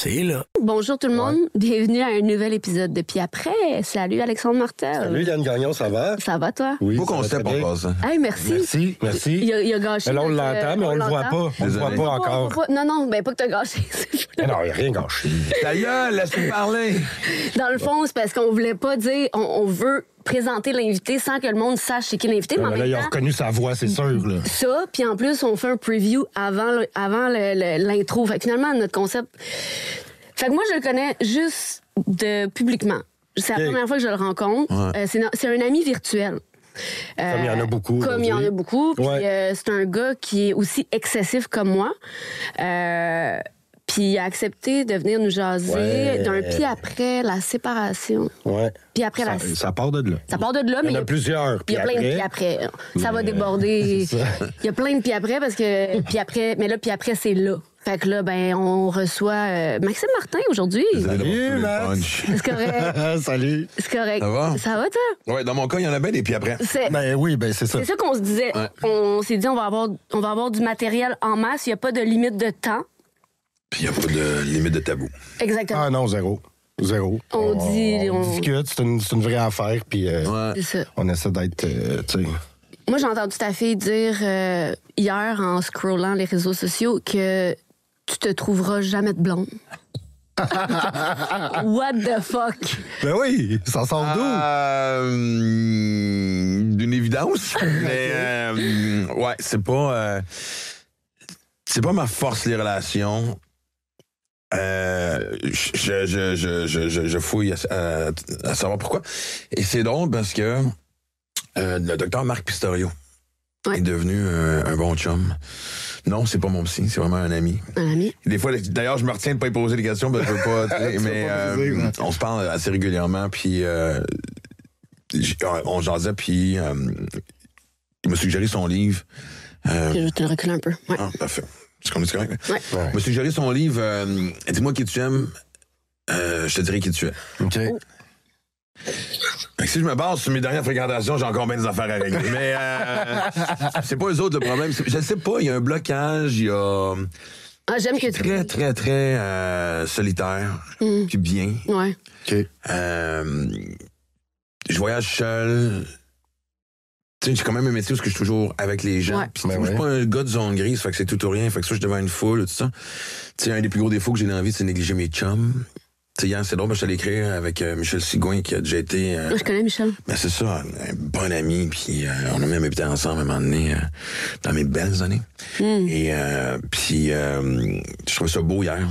C'est là. Bonjour tout le monde, bienvenue à un nouvel épisode de Puis après. Salut Alexandre Martel. Salut Yann Gagnon, ça va? Ça va toi? Oui. Beau concept en passant. Hey, merci. Merci. Il a gâché. Mais là, on l'entend, mais on le voit pas. On le voit Désolé. pas encore. Non, ben pas que t'as gâché. Mais non, il n'y a rien gâché. Ta gueule, laisse-moi parler. Dans le fond, c'est parce qu'on voulait pas dire, on veut présenter l'invité sans que le monde sache c'est qui l'invité. Mais en Là, même il a temps, reconnu sa voix, c'est sûr. Là. ça, puis en plus, on fait un preview avant l'intro. Fait que finalement, notre concept... Fait que moi, je le connais juste publiquement. C'est la première fois que je le rencontre. Ouais. C'est un ami virtuel. Comme il y en a beaucoup. Comme il y en a beaucoup. Puis Ouais. c'est un gars qui est aussi excessif comme moi. Puis il a accepté de venir nous jaser Ouais. d'un pied après la séparation. Ouais. Puis après la... Ça part de là. Ça part de là, mais Il y en a plusieurs. il y a plein de pieds après. Ça va déborder. c'est ça. Il y a plein de pieds après parce que puis après, mais là puis après c'est là. Fait que là ben on reçoit Maxime Martin aujourd'hui. Salut, Max. C'est correct. Salut. C'est correct. Ça va? Ça va toi? Ouais, dans mon cas, il y en a bien des pieds après. C'est Ben oui, ben c'est ça. c'est ça qu'on se disait. Ouais. On s'est dit on va avoir du matériel en masse, il y a pas de limite de temps. Puis il n'y a pas de limite de tabou. Exactement. Ah non, zéro. Zéro. On dit- On discute, c'est une vraie affaire, puis Ouais. C'est ça. on essaie d'être, tu sais... Moi, j'ai entendu ta fille dire hier, en scrollant les réseaux sociaux, que tu te trouveras jamais de blonde. What the fuck? Ben oui, ça sort d'où? D'une évidence. Mais, ouais, c'est pas ma force, les relations. Je fouille à savoir pourquoi. Et c'est drôle parce que le docteur Marc Pistorio Ouais. est devenu un bon chum. Non, c'est pas mon psy, c'est vraiment un ami. Un ami? Des fois, d'ailleurs, je me retiens de pas y poser des questions parce que je veux pas, tu sais, Tu mais veux pas poser, ouais. on se parle assez régulièrement, puis on jasait, puis il m'a suggéré son livre. Je vais te le reculer un peu. Ouais. Ah, parfait. Est-ce qu'on est correct? Ouais. Ouais. Il m'a suggéré son livre Dis-moi qui tu aimes, je te dirai qui tu es. OK. Fait que si je me base sur mes dernières fréquentations, j'ai encore bien des affaires à régler. Mais c'est pas eux autres le problème. Je sais pas, il y a un blocage, il y a Ah, j'aime que tu... très, très, très solitaire, puis bien. Ouais. OK. Je voyage seul. Tu sais, j'ai quand même un métier où je suis toujours avec les gens. Ouais. Puis Ben moi, je suis ouais. pas un gars de zone grise, fait que c'est tout ou rien. Fait que ça, je suis devant une foule, tout ça. Tu sais, un des plus gros défauts que j'ai dans la vie, c'est de négliger mes chums. Tu sais, hier, c'est drôle, je suis allé écrire avec Michel Sigouin, qui a déjà été... Moi, je connais Michel. ben c'est ça, un bon ami, puis on a même habité ensemble à un moment donné, dans mes belles années. Et puis, je trouvais ça beau hier.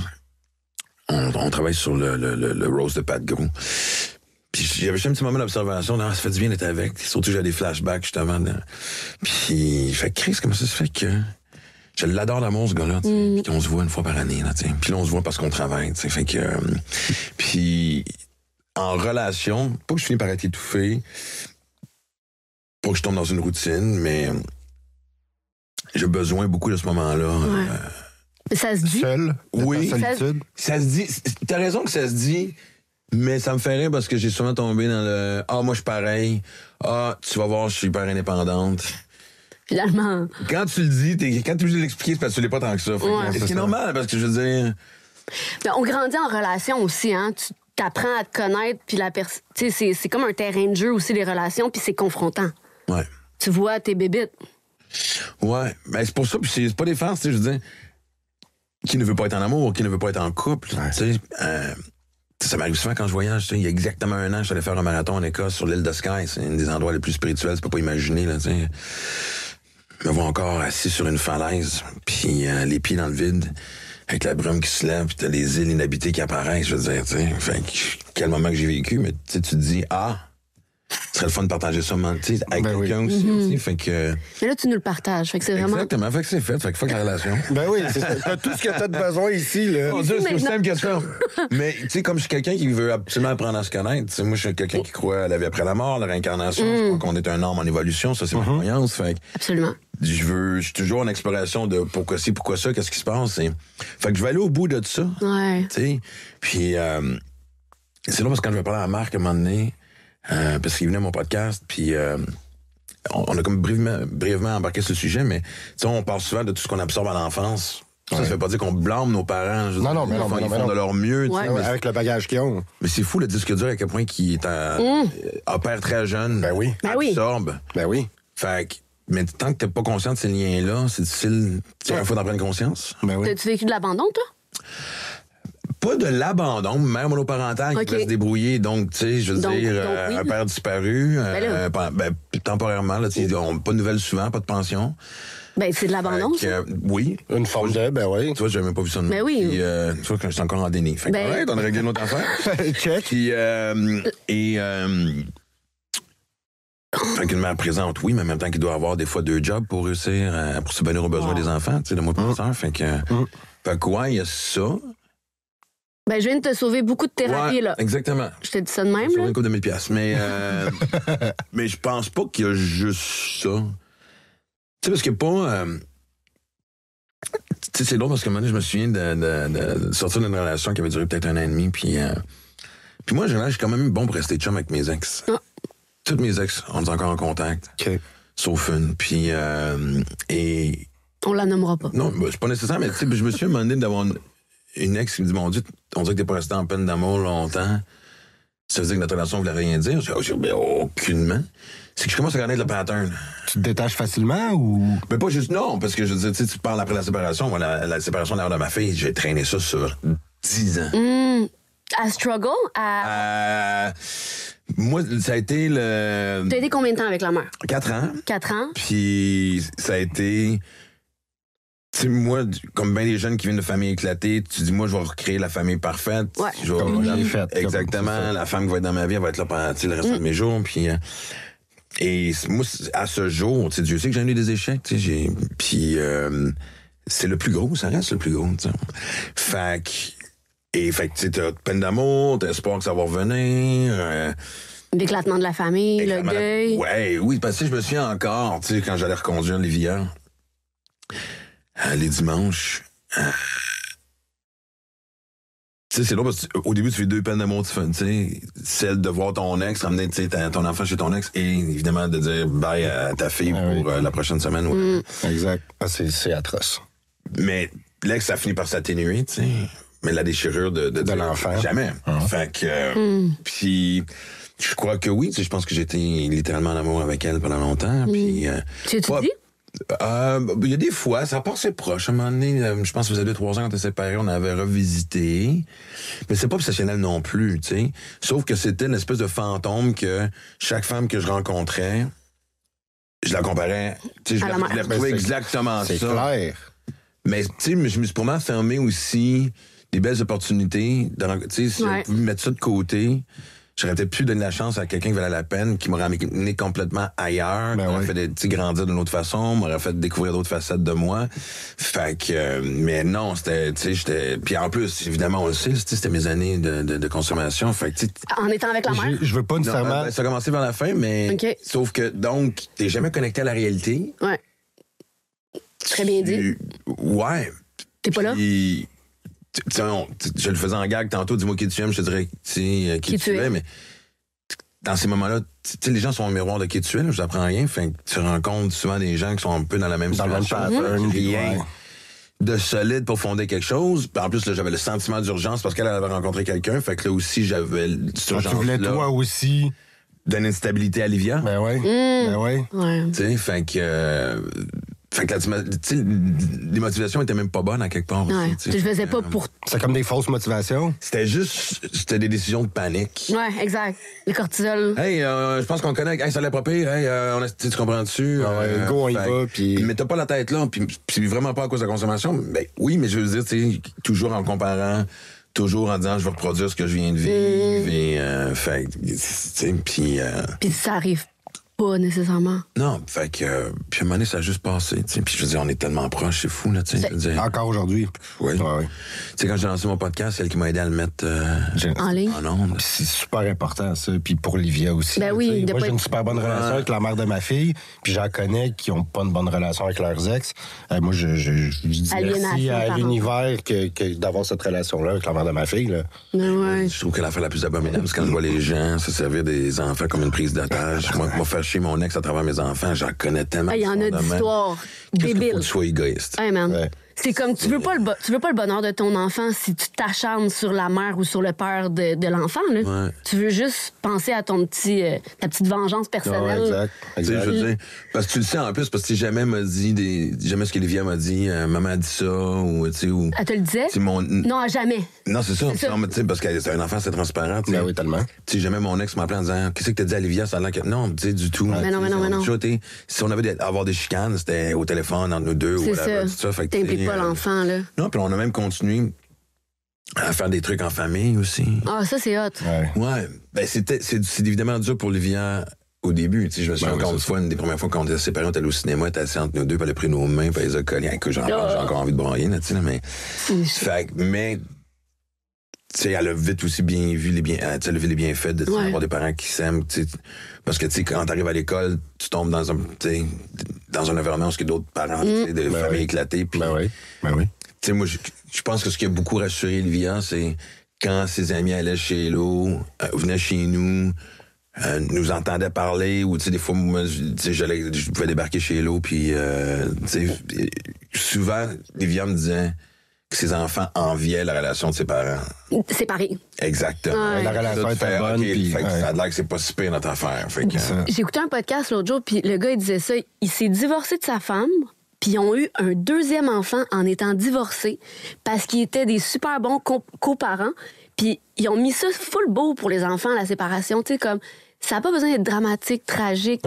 On travaille sur le Rose de Pat Gros. Puis j'avais juste un petit moment d'observation. Ça fait du bien d'être avec. Surtout, j'ai des flashbacks juste avant. Puis, fait que Chris, comment ça se fait que... Je l'adore d'amour, ce gars-là. Puis qu'on se voit une fois par année. Là, t'sais. Puis là, on se voit parce qu'on travaille. T'sais. Fait que... puis, en relation, pas que je finis par être étouffé, pas que je tombe dans une routine, mais j'ai besoin beaucoup de ce moment-là. Ouais. Mais ça se dit. Seul, de Oui. ta solitude. Ça se dit... T'as raison que ça se dit... Mais ça me fait rire parce que j'ai souvent tombé dans le « Ah, moi, je suis pareil. Ah, tu vas voir, je suis hyper indépendante. » Finalement. Quand tu le dis, quand tu es obligé de l'expliquer, c'est parce que tu l'es pas tant que ça. Fait que, Ouais. ce qui C'est est ça. normal, parce que je veux dire... Mais on grandit en relation aussi, hein. Tu t'apprends à te connaître, puis tu sais, c'est comme un terrain de jeu aussi, les relations, puis c'est confrontant. Ouais. Tu vois tes bébites. Ouais. Ben, c'est pour ça, puis c'est pas des farces, tu sais, je veux dire... Qui ne veut pas être en amour, qui ne veut pas être en couple, tu sais... ça m'arrive souvent quand je voyage. Tu sais, il y a exactement un an, je suis allé faire un marathon en Écosse sur l'île de Skye. C'est un des endroits les plus spirituels, tu peux pas imaginer. Là, tu sais. Je me vois encore assis sur une falaise, puis les pieds dans le vide, avec la brume qui se lève, puis t'as les îles inhabitées qui apparaissent. Je veux dire, tu sais, fait que, quel moment que j'ai vécu, mais tu sais, tu te dis, ah, ce serait le fun de partager ça tu sais, avec Ben oui. quelqu'un aussi. Fait que, Mais là, tu nous le partages. Fait que c'est vraiment. exactement, fait que c'est fait que la relation. Ben oui, c'est ça. T'as tout ce que t'as de besoin ici, là. Mon Dieu, c'est aussi maintenant. simple que ça. Mais, tu sais, comme je suis quelqu'un qui veut absolument apprendre à se connaître, tu sais, moi, je suis quelqu'un qui croit à la vie après la mort, la réincarnation, je crois qu'on est un homme en évolution, ça, c'est ma croyance. Fait que Absolument. je suis toujours en exploration de pourquoi ci, pourquoi ça, qu'est-ce qui se passe. Fait que je vais aller au bout de ça, Ouais. tu sais. Puis, c'est là parce que quand je vais parler à Marc à un moment donné, parce qu'il venait à mon podcast, puis on a comme brièvement embarqué sur le sujet, mais tu sais, on parle souvent de tout ce qu'on absorbe à l'enfance, Ça ne veut pas dire qu'on blâme nos parents. Je veux dire, mais non, ils font de leur mieux. Ouais. Tu sais, mais Avec le bagage qu'ils ont. mais c'est fou le disque dur à quel point qui est opère très jeune. Ben oui. Ben oui. Absorbe. Ben oui. Fait que, mais tant que t'es pas conscient de ces liens-là, c'est difficile. Tu sais, il faut d'en prendre conscience. Ben oui. T'as-tu vécu de l'abandon, toi? Pas de l'abandon, mère monoparentale OK. qui va se débrouiller. Donc, tu sais, je veux Donc, dire, oui. un père disparu, là. temporairement, là, tu sais, on pas de nouvelles souvent, pas de pension. Ben, c'est de l'abandon, Fait ça. que, oui. Une forme de, ben oui. Tu vois, j'avais même pas vu ça de Ben même. oui. Puis, tu vois que je suis encore en déni. Fait que, Ben- ouais, on a réglé une autre affaire. Check. Puis, fait qu'une mère présente, oui, mais en même temps qu'il doit avoir des fois 2 jobs pour réussir, pour subvenir aux besoins des enfants, tu sais, de moi professeur. Fait que ouais, il y a ça. Ben, je viens de te sauver beaucoup de thérapie, Ouais, là. exactement. Je te dis ça de même, Sur là. une couple de 1000 piastres. Mais, mais je pense pas qu'il y a juste ça. Tu sais, parce que pas... tu sais, c'est drôle parce que un moment donné, je me souviens de sortir d'une relation qui avait duré peut-être 1 an et demi. Puis moi, j'ai quand même eu bon pour rester chum avec mes ex. Ah. Toutes mes ex, on est encore en contact. OK. Sauf une. Puis... et... On la nommera pas. Non, ben, c'est pas nécessaire, mais tu sais, je me suis demandé d'avoir une ex qui me dit, mon Dieu, on dirait que t'es pas resté en peine d'amour longtemps. Ça veut dire que notre relation voulait rien dire. Je dis, ben, aucunement. C'est que je commence à connaître le pattern. Tu te détaches facilement ou. Mais pas juste non, parce que je veux dire, tu sais, tu parles après la séparation. Moi, la séparation de la mère de ma fille, j'ai traîné ça sur 10 ans. À struggle? Moi, ça a été le. T'as été combien de temps avec la mère? 4 ans. 4 ans? Puis ça a été. Tu sais, moi, comme bien des jeunes qui viennent de familles éclatées, tu dis, moi, je vais recréer la famille parfaite. Ouais. Je vais- Comme j'ai fait. Exactement. La femme qui va être dans ma vie, elle va être là pendant tu sais, le reste de mes jours. Puis, et moi, à ce jour, tu sais, Dieu sait que j'ai eu des échecs. Tu sais, puis c'est le plus gros, ça reste le plus gros. Tu sais. Fait que, tu sais, t'as peine d'amour, t'as espoir que ça va revenir. L'éclatement de la famille, le deuil. Ouais, oui, parce que je me souviens encore, tu sais, quand j'allais reconduire Livia, les dimanches, tu sais, c'est drôle parce qu'au début, tu fais 2 peines d'amour, tu sais, celle de voir ton ex, ramener tu sais, ton enfant chez ton ex, et évidemment de dire bye à ta fille pour la prochaine semaine. Ouais. Exact. Ah, c'est atroce. Mais l'ex, ça finit par s'atténuer, tu sais. Mais la déchirure de dire, l'enfant. Jamais. Fait que, puis, je crois que oui, tu sais, je pense que j'étais littéralement en amour avec elle pendant longtemps. Puis, Tu as-tu pas- dit? il y a des fois, ça part c'est proche. À un moment donné, je pense que ça faisait 2-3 ans quand on était séparés, on avait revisité. Mais c'est pas obsessionnel non plus, tu sais. Sauf que c'était une espèce de fantôme que chaque femme que je rencontrais, je la comparais. Tu sais, À la je mère. l'ai retrouvé exactement C'est ça. clair. Mais tu sais, je me suis probablement fermé aussi des belles opportunités. Tu sais, si Ouais. j'avais voulu mettre ça de côté, j'aurais peut-être pu donner la chance à quelqu'un qui valait la peine, qui m'aurait amené complètement ailleurs, Ben qui m'aurait ouais. fait tu sais, grandir d'une autre façon, m'aurait fait découvrir d'autres facettes de moi. Fait que, mais non, c'était, tu sais, j'étais. Puis en plus, évidemment, on le sait, tu sais, c'était mes années de consommation. Fait que, tu sais, En étant avec la mère? Je veux pas non, nécessairement. ça a commencé vers la fin, mais. OK. Sauf que, donc, t'es jamais connecté à la réalité. Ouais. Très bien dit. Ouais. T'es pas là? Puis, je le faisais en gag tantôt, dis-moi qui tu aimes, je te dirais qui tu es, mais dans ces moments-là, tu sais, les gens sont au miroir de qui tu es, là, je t'apprends rien, fait que tu rencontres souvent des gens qui sont un peu dans la même Dans le même situation, pattern, rien ouais. de solide pour fonder quelque chose. Puis en plus, là, j'avais le sentiment d'urgence parce qu'elle avait rencontré quelqu'un, fait que là aussi, j'avais cette Ah, tu voulais toi urgence-là aussi. donner une stabilité à Livia. Ben oui. Ben oui. Ouais. Tu sais, fait que tu sais, les motivations étaient même pas bonnes à quelque part. Ouais. Aussi, Tu le faisais pas pour. C'est comme des fausses motivations. C'était des décisions de panique. Ouais, exact. Le cortisol. Hey, je pense qu'on connaît. Hey, ça l'est pas pire. Hey, tu comprends-tu? Ah ouais, go, on y fait- va, puis- Mais t'as pas la tête là, puis vraiment pas à cause de la consommation. Ben oui, mais je veux dire, tu sais, toujours en comparant, toujours en disant, je vais reproduire ce que je viens de vivre. Et, fait, tu sais, puis. Puis ça arrive pas nécessairement. Non, fait que. Puis à un moment donné, ça a juste passé, tu sais. Puis je veux dire, on est tellement proches, c'est fou, là, tu sais. Je veux dire. Encore aujourd'hui. Oui. Ouais, ouais. Tu sais, quand j'ai lancé mon podcast, c'est elle qui m'a aidé à le mettre En ligne. en ondes. C'est super important, ça. Puis pour Livia aussi. Ben oui, Tu sais, de moi, pas j'ai une être- super bonne relation avec la mère de ma fille. Puis j'en connais qui n'ont pas une bonne relation avec leurs ex. Moi, je dis merci Aliénation à parentale. l'univers que d'avoir cette relation-là avec la mère de ma fille. Là. Ouais. Je trouve que l'affaire la plus abominable, c'est quand je vois les gens se servir des enfants comme une prise d'otage. Moi, faire chier mon ex à travers mes enfants, j'en connais tellement. Il y en a profondément. d'histoires Qu'est-ce qu'il faut débiles. que tu sois égoïste? Hey, man. Ouais. C'est comme, tu veux pas le bonheur de ton enfant si tu t'acharnes sur la mère ou sur le père de l'enfant, là. Ouais. Tu veux juste penser à ta petite vengeance personnelle. Ouais, exact. Je veux dire, parce que tu le sais en plus, parce que jamais ce qu'Olivia m'a dit, maman a dit ça, ou tu sais, ou. Elle te le disait? Non, à jamais. Non, c'est ça. Non, mais tu sais, parce que c'est un enfant, c'est transparent. Ben oui, tellement. Tu sais, jamais mon ex m'appelait en disant, qu'est-ce que t'as dit à Olivia? Ça a l'air que. Non, tu sais, du tout. Mais non. Si on avait à avoir des chicanes, c'était au téléphone entre nous deux, ou c'est ça. T'impliques pas l'enfant, là. Non, puis on a même continué à faire des trucs en famille aussi. Ah, ça, c'est hot. Ouais. Ben, c'est évidemment dur pour Olivia au début. Tu sais, je me souviens encore une fois, une des premières fois qu'on était séparés, on était allé au cinéma, elle était assise entre nous deux, puis elle a pris nos mains, puis elle les a collées. J'ai encore envie de brailler, là, tu sais, mais. Mais. Tu sais, elle a vite aussi bien vu les bienfaits d'avoir des parents qui s'aiment, tu sais. Parce que, tu sais, quand t'arrives à l'école, tu tombes dans un environnement où il y a d'autres parents, de familles éclatées. Puis, Ben oui. Tu sais, moi, je pense que ce qui a beaucoup rassuré Olivia, c'est quand ses amis allaient chez Hello, venaient chez nous, nous entendaient parler, ou tu sais, des fois, moi, je pouvais débarquer chez Hello, puis, tu sais, souvent, Olivia me disait que ses enfants enviaient la relation de ses parents. Séparés. Exactement. Ouais. La relation était bonne. Puis, ça a l'air que c'est pas si pire notre affaire. Fait que, J'ai écouté un podcast l'autre jour, puis le gars, il disait ça. Il s'est divorcé de sa femme, puis ils ont eu un deuxième enfant en étant divorcés parce qu'ils étaient des super bons coparents. Puis ils ont mis ça full beau pour les enfants, la séparation. Tu sais, comme, ça n'a pas besoin d'être dramatique, tragique.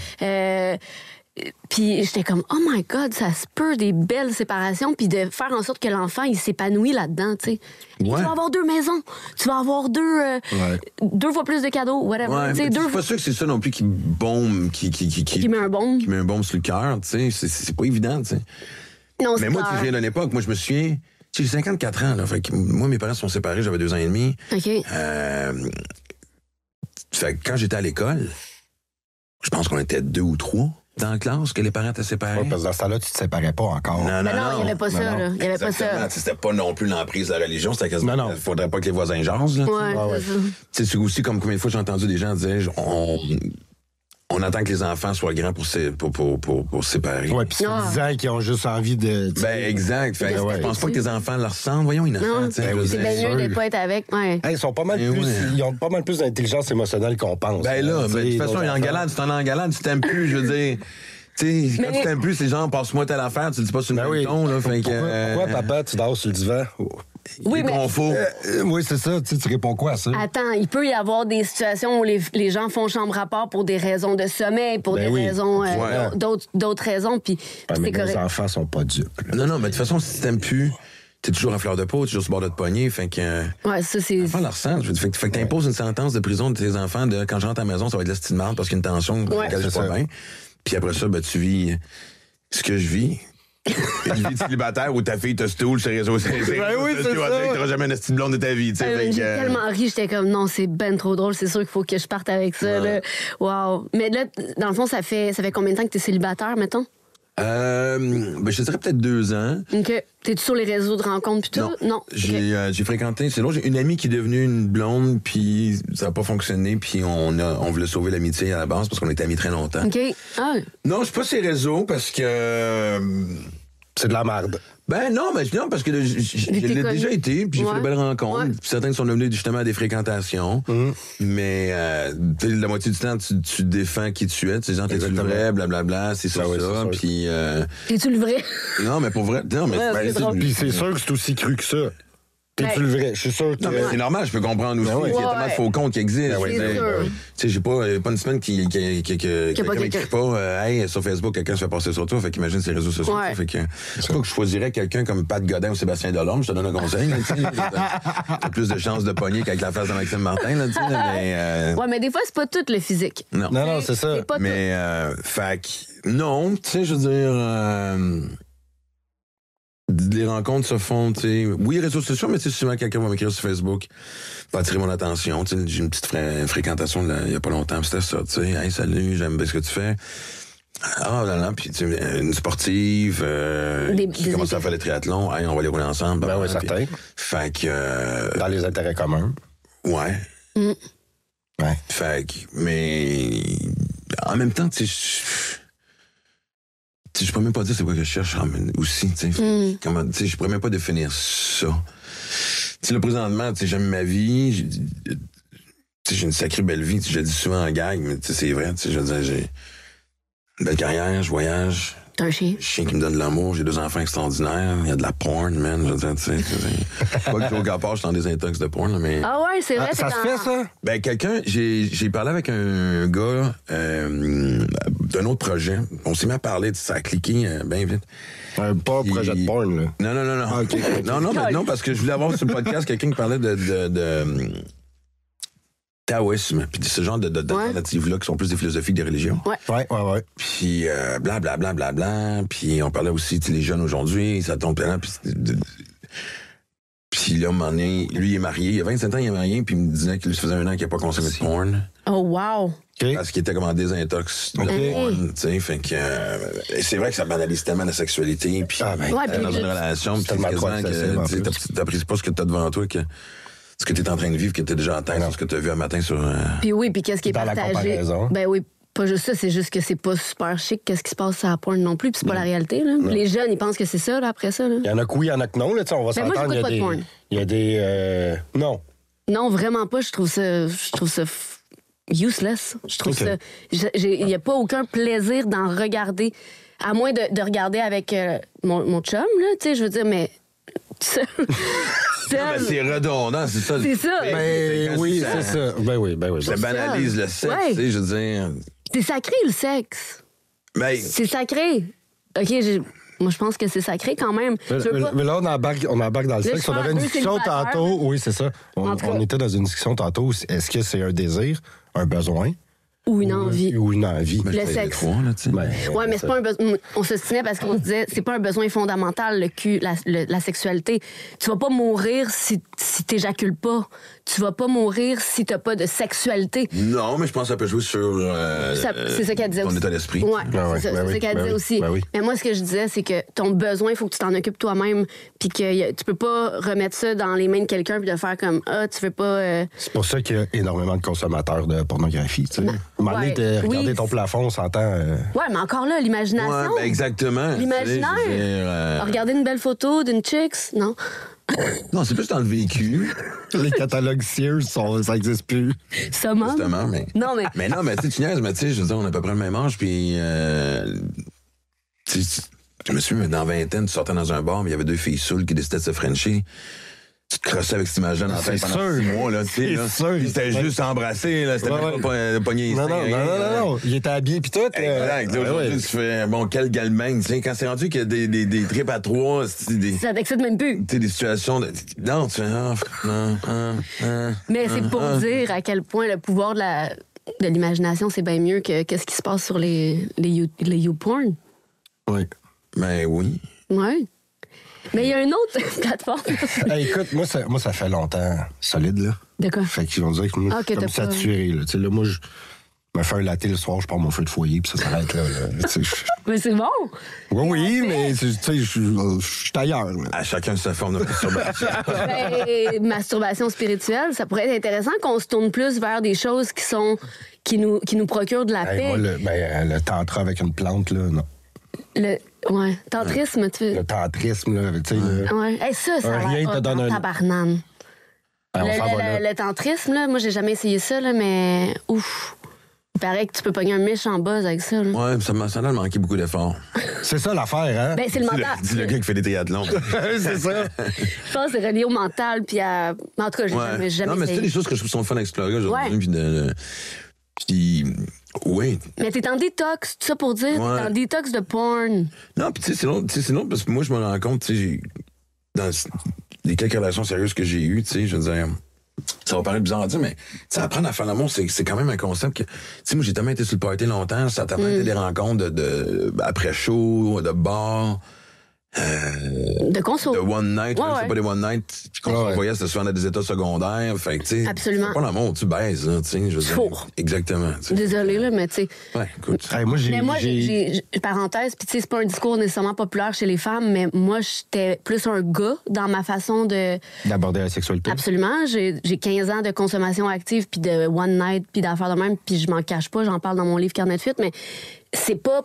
Puis j'étais comme, oh my God, ça se peut des belles séparations, puis de faire en sorte que l'enfant, il s'épanouit là-dedans, tu sais. Tu vas avoir 2 maisons, tu vas avoir 2 fois plus de cadeaux, whatever. ouais, je suis pas sûr que c'est ça non plus qui bombe, qui met un baume. Qui met un baume sur le cœur, tu sais. C'est pas évident, tu sais. Non, Mais moi, tu viens d'une époque, moi, je me souviens, tu sais, j'ai 54 ans, là. Fait que moi, mes parents se sont séparés, j'avais 2 ans et demi. OK. Fait que quand j'étais à l'école, je pense qu'on était 2 ou 3 dans la classe que les parents étaient séparés. Ouais, parce que dans ce temps-là, tu te séparais pas encore. Non, il n'y avait pas ça, là. Il n'y avait pas ça. C'était pas non plus l'emprise de la religion, c'était quasiment. Non. Il faudrait pas que les voisins jasent, là. Ouais, c'est ça. Tu sais, c'est aussi comme combien de fois j'ai entendu des gens dire on attend que les enfants soient grands pour se séparer. Ouais, puis c'est 10 ans qui ont juste envie de. Ben, exact. Fait, Ouais. je pense pas que tes enfants leur sentent. Voyons, innocents. Non, tu sais, je veux c'est dire. bien mieux de ne pas être avec. Ouais. Hey, ils sont pas mal Eh plus. ouais. Ils ont pas mal plus d'intelligence émotionnelle qu'on pense. Ben là, Tu ben, sais, de toute façon, nos il est en enfants. galade. Si t'en es en galade, tu t'aimes plus, je veux dire. Tu sais, quand tu t'aimes plus, c'est genre, passe-moi telle affaire, tu le dis pas sur le Ben oui. ton, là. Fait que. Pourquoi, papa, tu dors sur le divan? Oui, mais. Confort. Oui, c'est ça. Tu réponds quoi à ça? Attends, il peut y avoir des situations où les gens font chambre à part pour des raisons de sommeil, pour Ben des oui. raisons, Ouais. d'autres raisons, puis mais c'est les correct. enfants sont pas dupes. Là. Non, mais de toute façon, si tu t'aimes plus, t'es toujours à fleur de peau, t'es toujours sur le bord de te pogner. Fait que. Ouais, ça, c'est. Enfin, leur sens. Fait que t'imposes une sentence de prison de tes enfants de quand je rentre à la maison, ça va être l'estime de marde parce qu'il y a une tension laquelle je c'est pas ça. bien. Puis après ça, ben, tu vis ce que je vis. Une vie de célibataire où ta fille te stoule sur les réseaux sociaux. oui, c'est ça. T'auras jamais une estime blonde de ta vie. Tu sais, fait que, J'ai tellement ri, j'étais comme non, c'est ben trop drôle, c'est sûr qu'il faut que je parte avec ça. Ouais. Là. Wow. Mais là, dans le fond, ça fait combien de temps que t'es célibataire, mettons? ben, je te dirais peut-être 2 ans. OK. T'es-tu sur les réseaux de rencontres pis tout? Non. OK. J'ai fréquenté, c'est long, j'ai une amie qui est devenue une blonde, puis ça n'a pas fonctionné, puis on voulait sauver l'amitié à la base parce qu'on était amis très longtemps. OK. Ah. Non, je suis pas ces réseaux parce que. C'est de la merde. Ben non, parce que je l'ai connu. déjà été, puis j'ai fait de belles rencontres. Ouais. Puis certains sont devenus justement à des fréquentations. Mais tu sais, la moitié du temps, tu défends qui tu es. Tu sais, genre, t'es-tu le vrai, blablabla, c'est ça, Ah ouais, c'est ça. sûr. Puis. T'es-tu le vrai? Non, mais pour vrai. Non, mais Ouais, c'est drôle. Puis c'est sûr que c'est aussi cru que ça. T'es-tu Ben, le vrai? Je suis sûr que. non, mais c'est normal, je peux comprendre aussi. Ben oui. Il y a tellement de faux comptes qui existent. Ben oui, c'est sûr. Tu sais, j'ai pas une semaine qui pas m'écrit quelqu'un. pas, hey, sur Facebook, quelqu'un se fait passer sur toi. Fait qu'imagine ces réseaux sociaux. Ouais. Fait que c'est pas que je choisirais quelqu'un comme Pat Godin ou Sébastien Delorme, je te donne un conseil. Là, tu sais. T'as plus de chances de pogner qu'avec la face de Maxime Martin, là, tu sais. Mais, Ouais, mais des fois, c'est pas tout le physique. non. Non, c'est ça. C'est pas Mais, fait que, non, tu sais, je veux dire, les rencontres se font, tu sais. Oui, réseaux sociaux, mais tu sais, souvent quelqu'un va m'écrire sur Facebook, va attirer mon attention. Tu sais, j'ai une petite fréquentation il y a pas longtemps, puis c'était ça, tu sais. Hey, salut, j'aime bien ce que tu fais. Ah, là, puis tu sais, une sportive qui commence à faire le triathlon. Hey, on va les rouler ensemble. Ben oui, Puis- certain. Fait que. Dans les intérêts communs. Ouais. Ouais. Fait que. Mais. En même temps, tu sais, je suis pourrais même pas dire c'est quoi que je cherche aussi, tu sais. Comment, tu sais, je pourrais même pas définir ça. Tu sais, là, présentement, tu sais, j'aime ma vie. Tu sais, j'ai une sacrée belle vie. Tu sais, je le dis souvent en gag, mais tu sais, c'est vrai. Tu sais, je veux dire, j'ai une belle carrière, je voyage. T'as un chien. Chien qui me donne de l'amour, j'ai 2 enfants extraordinaires, il y a de la porn, man, je veux dire, tu sais. Pas que au gapard, je suis en désintox de porn, là, mais... Ah ouais, c'est vrai. Ça se fait, ça? Ben, quelqu'un, j'ai parlé avec un gars d'un autre projet. On s'est mis à parler, ça a cliqué bien vite. Pas un projet de porn, là. Non. Ah, OK. Non, parce que je voulais avoir sur le podcast quelqu'un qui parlait de taoïsme, puis ce genre d'alternatives-là qui sont plus des philosophies que des religions. Ouais. Puis blablabla, puis on parlait aussi, tu sais, les jeunes aujourd'hui, ça tombe plein, puis là, à un moment donné, lui, il est marié, il y a 27 ans, il est marié, puis il me disait qu'il faisait 1 an qu'il n'a pas consommé de porn. Oh, wow. OK. Parce qu'il était comme en désintox de porn, tu sais, fait que... et c'est vrai que ça banalise tellement la sexualité, puis Ah, ben, Ouais, puis dans une relation, puis tellement trop quasiment accessible, en que plus. t'apprécies pas ce que t'as devant toi, que ce que t'es en train de vivre, que t'es déjà en tête, sur ce que t'as vu un matin sur... Puis oui, puis qu'est-ce qui est Dans la partagé? comparaison. Ben oui, pas juste ça, c'est juste que c'est pas super chic qu'est-ce qui se passe à la porn non plus, puis c'est pas la réalité, là. Les jeunes, ils pensent que c'est ça, là, après ça, là. Il y en a que oui, il y en a que non, là, tu sais, on va Ben, moi, s'entendre. j'écoute pas de porn. Il y a des... Non. Non, vraiment pas. Je trouve ça useless. Je trouve Ok. ça. Il n'y a pas aucun plaisir d'en regarder, à moins de regarder avec mon chum, là. Tu sais, je veux dire, mais. Seul. Ben, c'est redondant, c'est ça. C'est ça. Ben oui, c'est ça. Ben oui. Ça banalise le sexe, Ouais. tu sais, je veux dire... C'est sacré, le sexe. Ben, C'est sacré. OK, moi, je pense que c'est sacré quand même. Je veux pas- Mais là, on embarque dans le je sexe. suis On avait un une peu discussion célibataire, tantôt. là. Oui, c'est ça. En tout cas. On était dans une discussion tantôt. Est-ce que c'est un désir, un besoin? Ou une envie. Ou une envie. Le sexe. là, tu sais. Ouais, mais c'est pas un besoin. On se stinait parce qu'on se disait, c'est pas un besoin fondamental, le cul, la sexualité. Tu vas pas mourir si t'éjacules pas. Tu vas pas mourir si t'as pas de sexualité. Non, mais je pense que ça peut jouer sur C'est ça qu'elle disait ton aussi. état d'esprit. Ouais, Ben ouais, c'est ça, ben c'est oui, ça qu'elle ben disait oui, aussi. ben oui. Mais moi, ce que je disais, c'est que ton besoin, il faut que tu t'en occupes toi-même, puis que tu peux pas remettre ça dans les mains de quelqu'un puis de faire comme tu veux pas. C'est pour ça qu'il y a énormément de consommateurs de pornographie. Tu sais. À un moment donné, Ouais. regarder Oui. ton plafond, on s'entend. Ouais, mais encore là, l'imagination. Ouais, ben exactement. L'imaginaire. Tu sais, je veux dire, Regarder une belle photo d'une chicks, non? non, c'est plus dans le vécu, Les catalogues Sears, ça n'existe plus. Ça manque. justement, mais... Non, mais. Mais non, mais tu sais, tu niaises, mais tu sais, je veux dire, on a à peu près le même âge, puis... tu sais, je me souviens, dans la vingtaine, tu sortais dans un bar, mais il y avait 2 filles saoules qui décidaient de se frencher. Tu te crossais avec cette image-là dans la tête C'est pendant sûr. 6 mois, là, tu sais. C'est là. sûr. Puis c'était juste embrasser, là. C'était Ouais, même pas pogner les Non, seins, non, rien, là. non. Il était habillé puis tout. Exact. Là, ouais, aujourd'hui, ouais. tu fais, bon, quel galbang, tu sais, quand c'est rendu qu'il y a des trips à 3, c'est des... Ça t'excite même plus. Tu sais, des situations de... Non, tu fais... Mais c'est pour dire à quel point le pouvoir de l'imagination, c'est bien mieux que qu'est-ce qui se passe sur les YouPorn. Oui. Ben oui. Ouais. Mais il y a une autre plateforme. Hey, écoute, moi, ça fait longtemps, solide, là. De quoi? Fait qu'ils vont dire que moi, Ah, que je suis t'as comme pas- saturé, là. Tu sais, là, moi, je me fais un latte le soir, je pars mon feu de foyer, puis ça s'arrête là. Tu sais, Mais c'est bon. oui, mais tu sais, je suis ailleurs, là. À chacun sa forme de masturbation. Ben, masturbation spirituelle, ça pourrait être intéressant qu'on se tourne plus vers des choses qui nous procurent de la Hey, moi, paix. le tantra avec une plante, là, non. Ouais, tantrisme, tu Le tantrisme, là, tu sais. là. Ouais. Hey, ça Rien a te l'air donne hot en un- tabarnane. Ben, on s'en va là. Le tantrisme, là, moi, j'ai jamais essayé ça, là, mais ouf. Il paraît que tu peux pogner un méchant buzz avec ça. Là. Ouais, ça a manqué beaucoup d'efforts. C'est ça l'affaire, hein? Ben, c'est le mental. Dis le gars qui fait des triathlons. c'est ça. Je pense que c'est relié au mental, puis à. En tout cas, j'ai Ouais. jamais Non, mais c'est essayé. des choses que je trouve sont fun à explorer aujourd'hui. Ouais. Puis, oui. Mais t'es en détox, tout ça pour dire, Ouais. t'es en détox de porn. Non, puis tu sais, c'est long parce que moi, je me rends compte, tu sais, dans les quelques relations sérieuses que j'ai eues, tu sais, je veux dire, ça va paraître bizarre à dire, mais tu sais, apprendre à faire l'amour, c'est quand même un concept que, tu sais, moi, j'ai tellement été sur le party longtemps, ça a tellement été des rencontres de après show, de bar, De conso. de one night, Ouais, même si ouais. c'est pas des one night, puis qu'on Ouais. se voyait, c'était souvent dans des états secondaires, fait que, tu sais, Absolument. c'est pas l'amour, tu baises, là, tu sais, je veux dire. Fourre. Exactement, tu sais. Désolée, là, mais tu sais. Ouais, écoute. Hey, moi, Mais moi, parenthèse, puis tu sais, c'est pas un discours nécessairement populaire chez les femmes, mais moi, j'étais plus un gars dans ma façon de. d'aborder la sexualité. Absolument. J'ai 15 ans de consommation active, puis de one night, puis d'affaires de même, puis je m'en cache pas, j'en parle dans mon livre Carnet de fuite, mais c'est pas.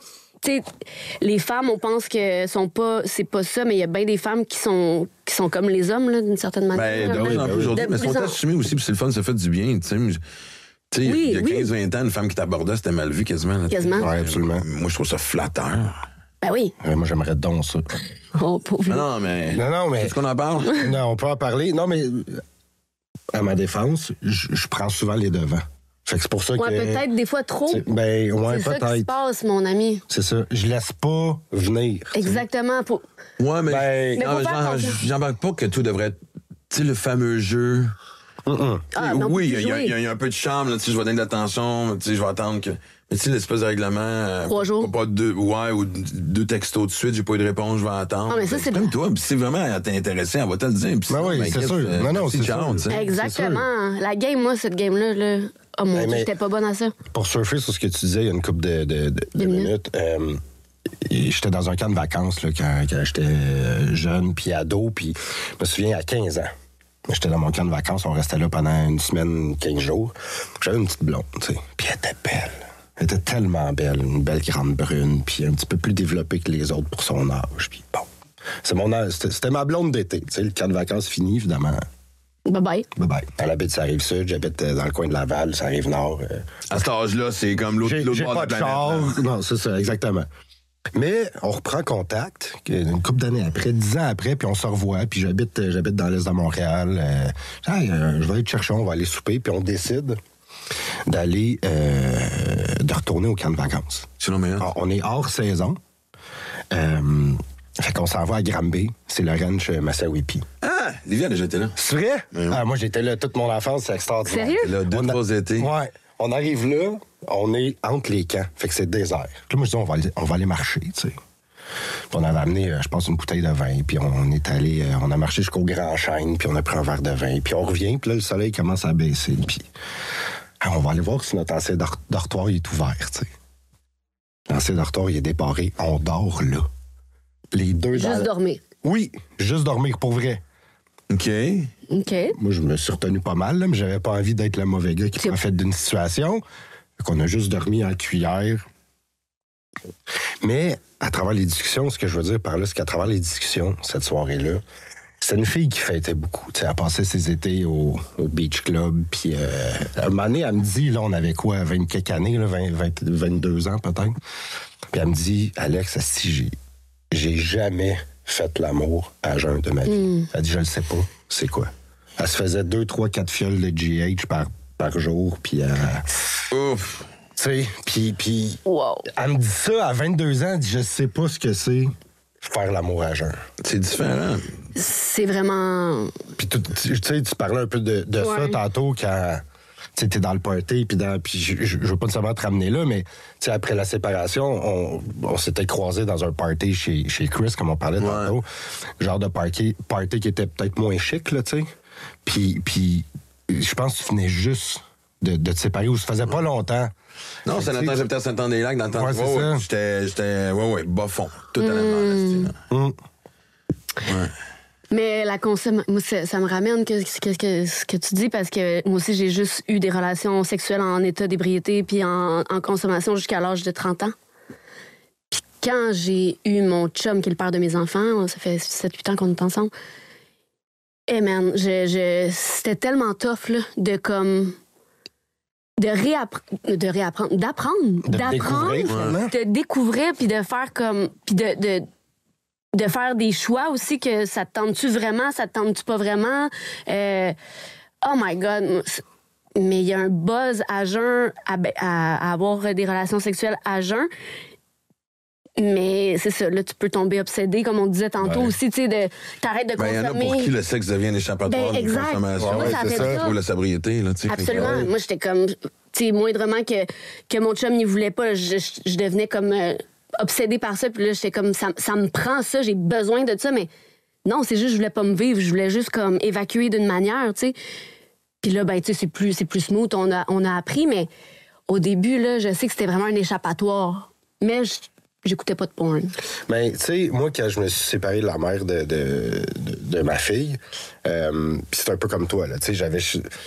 tu sais, les femmes, on pense que c'est pas ça, mais il y a bien des femmes qui sont comme les hommes, là, d'une certaine manière. Ben, de plus en plus aujourd'hui, mais De sont plus en- assumés aussi, puis c'est le fun, ça fait du bien, tu sais. Tu sais, Oui, il y a oui. 15-20 ans, une femme qui t'abordait, c'était mal vu quasiment. Là, Quasiment. Ouais, absolument. Moi, je trouve ça flatteur. Ben oui. Moi, j'aimerais donc ça. Oh, pauvre. Non, mais... Non, mais... Est-ce qu'on en parle? Non, on peut en parler. Non, mais à ma défense, je prends souvent les devants. Fait que c'est pour ça que... Ouais, peut-être des fois trop. Ben, ouais, C'est ça qui se peut-être. passe, mon ami. C'est ça. Je laisse pas venir. Exactement. Ouais, mais... Ben- Mais faut faire attention. J'embarque pas que tout devrait être... Tu sais, le fameux jeu... Ah, non, oui, plus il y, jouer. a un peu de charme, là, tu sais, je vais donner de l'attention, tu sais, je vais attendre que... Mais tu sais, l'espèce de règlement... 3 jours. Pas deux, ouais, ou 2 textos tout de suite, j'ai pas eu de réponse, je vais attendre. Ah, mais ça, c'est comme toi, puis si vraiment elle t'est intéressée, elle va te le dire. Puis Ben sinon, oui, ben, c'est Chris, sûr. Non, non, merci, c'est ciao, sûr. tu sais. Exactement. La game, moi, cette game-là, là... Oh mon Ben, Dieu, mais- j'étais pas bonne à ça. Pour surfer sur ce que tu disais il y a une couple de minutes. minutes, j'étais dans un camp de vacances là, quand j'étais jeune, puis ado, puis je me souviens, à 15 ans, j'étais dans mon camp de vacances, on restait là pendant une semaine, 15 jours. J'avais une petite blonde, tu sais, puis elle était belle. Elle était tellement belle, une belle grande brune, puis un petit peu plus développée que les autres pour son âge, puis bon. C'est mon âge, c'était ma blonde d'été, tu sais, le camp de vacances fini, évidemment. Bye-bye. Bye-bye. Elle habite sur la Rive-Sud, j'habite dans le coin de Laval, ça Rive-Nord. À cet âge-là, c'est comme l'autre J'ai bord pas de de la planète. char. là. Non, c'est ça, exactement. Mais on reprend contact une couple d'années après, 10 ans après, puis on se revoit, puis j'habite dans l'est de Montréal. Je vais aller te chercher, on va aller souper, puis on décide de retourner au camp de vacances. C'est le meilleur. Alors, on est hors saison. Fait qu'on s'en va à Granby, c'est le ranch Massawippi. Ah, Livia a déjà été là. C'est vrai? Oui, oui. Moi, j'étais là toute mon enfance, c'est extraordinaire. Sérieux? Là, 2-3 étés. Ouais. On arrive là, on est entre les camps. Fait que c'est désert. Puis là, moi, je dis, on va aller marcher, tu sais. Puis on avait amené, je pense, une bouteille de vin. Puis on est allé, on a marché jusqu'au Grand Chêne. Puis on a pris un verre de vin. Puis on revient. Puis là, le soleil commence à baisser. Puis on va aller voir si notre ancien dortoir il est ouvert, tu sais. L'ancien dortoir, il est déparé. On dort là. Les deux Juste dormir. Oui, juste dormir, pour vrai. OK. OK. Moi, je me suis retenu pas mal, là, mais j'avais pas envie d'être le mauvais gars qui C'est- profite d'une situation. Fait qu'on a juste dormi en cuillère. Mais à travers les discussions, ce que je veux dire par là, c'est qu'à travers les discussions, cette soirée-là, c'est une fille qui fêtait beaucoup. Tu sais, elle passait ses étés au Beach Club. Puis, à un moment donné, elle me dit, là, on avait quoi, 20 quelques années, là, 22 ans peut-être. Puis elle me dit, Alex, si j'ai jamais fait l'amour à jeun de ma vie. Elle dit, je le sais pas, c'est quoi? Elle se faisait 2, 3, 4 fioles de GH par jour, puis Ouf. tu sais, puis Wow. elle me dit ça à 22 ans, elle dit, je sais pas ce que c'est faire l'amour à jeun. C'est différent. C'est vraiment... Puis tu sais, tu parlais un peu de ça Ouais. tantôt quand tu sais, t'es dans le party, puis je veux pas nécessairement te ramener là, mais tu sais, après la séparation, on s'était croisés dans un party chez Chris, comme on parlait tantôt. Genre de party qui était peut-être moins chic, là, tu sais. Puis je pense que tu venais juste de te séparer, ou ça faisait pas longtemps. Non, c'est Nathan, j'habitais à Saint-Anne-des-Lacs dans le temps. Ouais, c'est ça. J'étais bas fond. Tout à la Ouais. Mais la consommation, moi, ça me ramène ce que tu dis, parce que moi aussi, j'ai juste eu des relations sexuelles en état d'ébriété puis en consommation jusqu'à l'âge de 30 ans. Puis quand j'ai eu mon chum, qui est le père de mes enfants, ça fait 7-8 ans qu'on est ensemble, man, c'était tellement tough, là, d'apprendre, découvrir, finalement. de découvrir, puis de faire comme... Puis de faire des choix aussi, que ça te tente-tu vraiment, ça te tente-tu pas vraiment. Oh my God. Mais il y a un buzz à jeun, à avoir des relations sexuelles à jeun. Mais c'est ça, là, tu peux tomber obsédé, comme on disait tantôt Ouais. aussi, tu sais, t'arrêtes de Ben, il y en a consommer. pour qui le sexe devient un échappatoire Ben, de exact. consommation. Moi, ça a c'est fait ça. ça. Pour la sobriété, là, tu sais. Absolument. Fait que, Moi, j'étais comme, tu sais, moindrement que mon chum n'y voulait pas, je devenais comme obsédée par ça. Puis là, j'étais comme, ça me prend ça, j'ai besoin de ça. Mais non, c'est juste, je voulais pas me vivre. Je voulais juste comme évacuer d'une manière, tu sais. Puis là, ben, tu sais, c'est plus smooth. On a appris, mais au début, là, je sais que c'était vraiment un échappatoire. Mais j'écoutais pas de porn. Mais tu sais, moi, quand je me suis séparé de la mère de ma fille, puis c'est un peu comme toi, là, tu sais,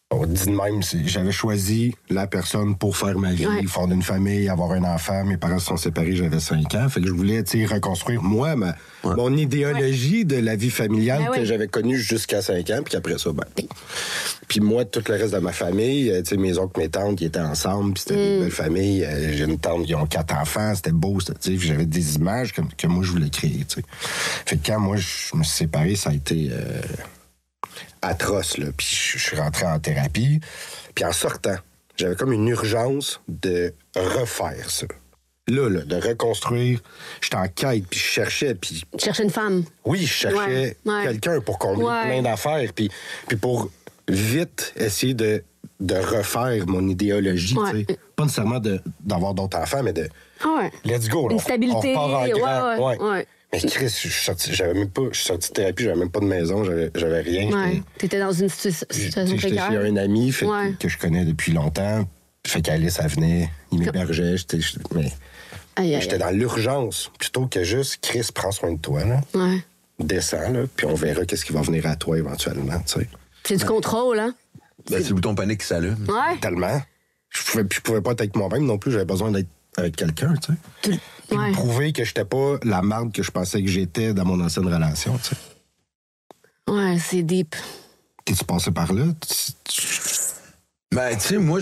On dit de même, j'avais choisi la personne pour faire ma vie, fonder une famille, avoir un enfant. Mes parents se sont séparés, j'avais 5 ans. Fait que je voulais reconstruire, moi, mon idéologie de la vie familiale que j'avais connue jusqu'à 5 ans. Puis qu'après ça, puis moi, tout le reste de ma famille, mes oncles, mes tantes, ils étaient ensemble. Puis c'était une belle famille. J'ai une tante qui ont 4 enfants. C'était beau. J'avais des images que moi, je voulais créer. T'sais. Fait que quand moi, je me suis séparé, ça a été... atroce, là. Puis je suis rentré en thérapie. Puis en sortant, j'avais comme une urgence de refaire ça. Là, de reconstruire. J'étais en quête, puis je cherchais, puis... Tu cherchais une femme. Oui, je cherchais quelqu'un pour combler plein d'affaires, puis pour vite essayer de refaire mon idéologie, tu sais. Pas nécessairement d'avoir d'autres enfants, mais de... Let's go, là. Une stabilité. On repart en grand. Mais Chris, je suis sorti de thérapie, j'avais même pas de maison, j'avais rien. T'étais dans une situation précaire. J'étais chez un ami que je connais depuis longtemps. Fait qu'Alice, elle venait, il m'hébergeait. J'étais dans l'urgence, plutôt que juste, Chris, prends soin de toi, là. Descends, là, puis on verra qu'est-ce qui va venir à toi éventuellement, tu sais. C'est du contrôle, hein? C'est le bouton panique qui s'allume. Tellement. Je pouvais pas être avec moi-même non plus, j'avais besoin d'être avec quelqu'un, tu sais. Puis me prouver que j'étais pas la marde que je pensais que j'étais dans mon ancienne relation, tu sais. Ouais, c'est deep. T'es-tu passé par là? Ben, tu sais, moi,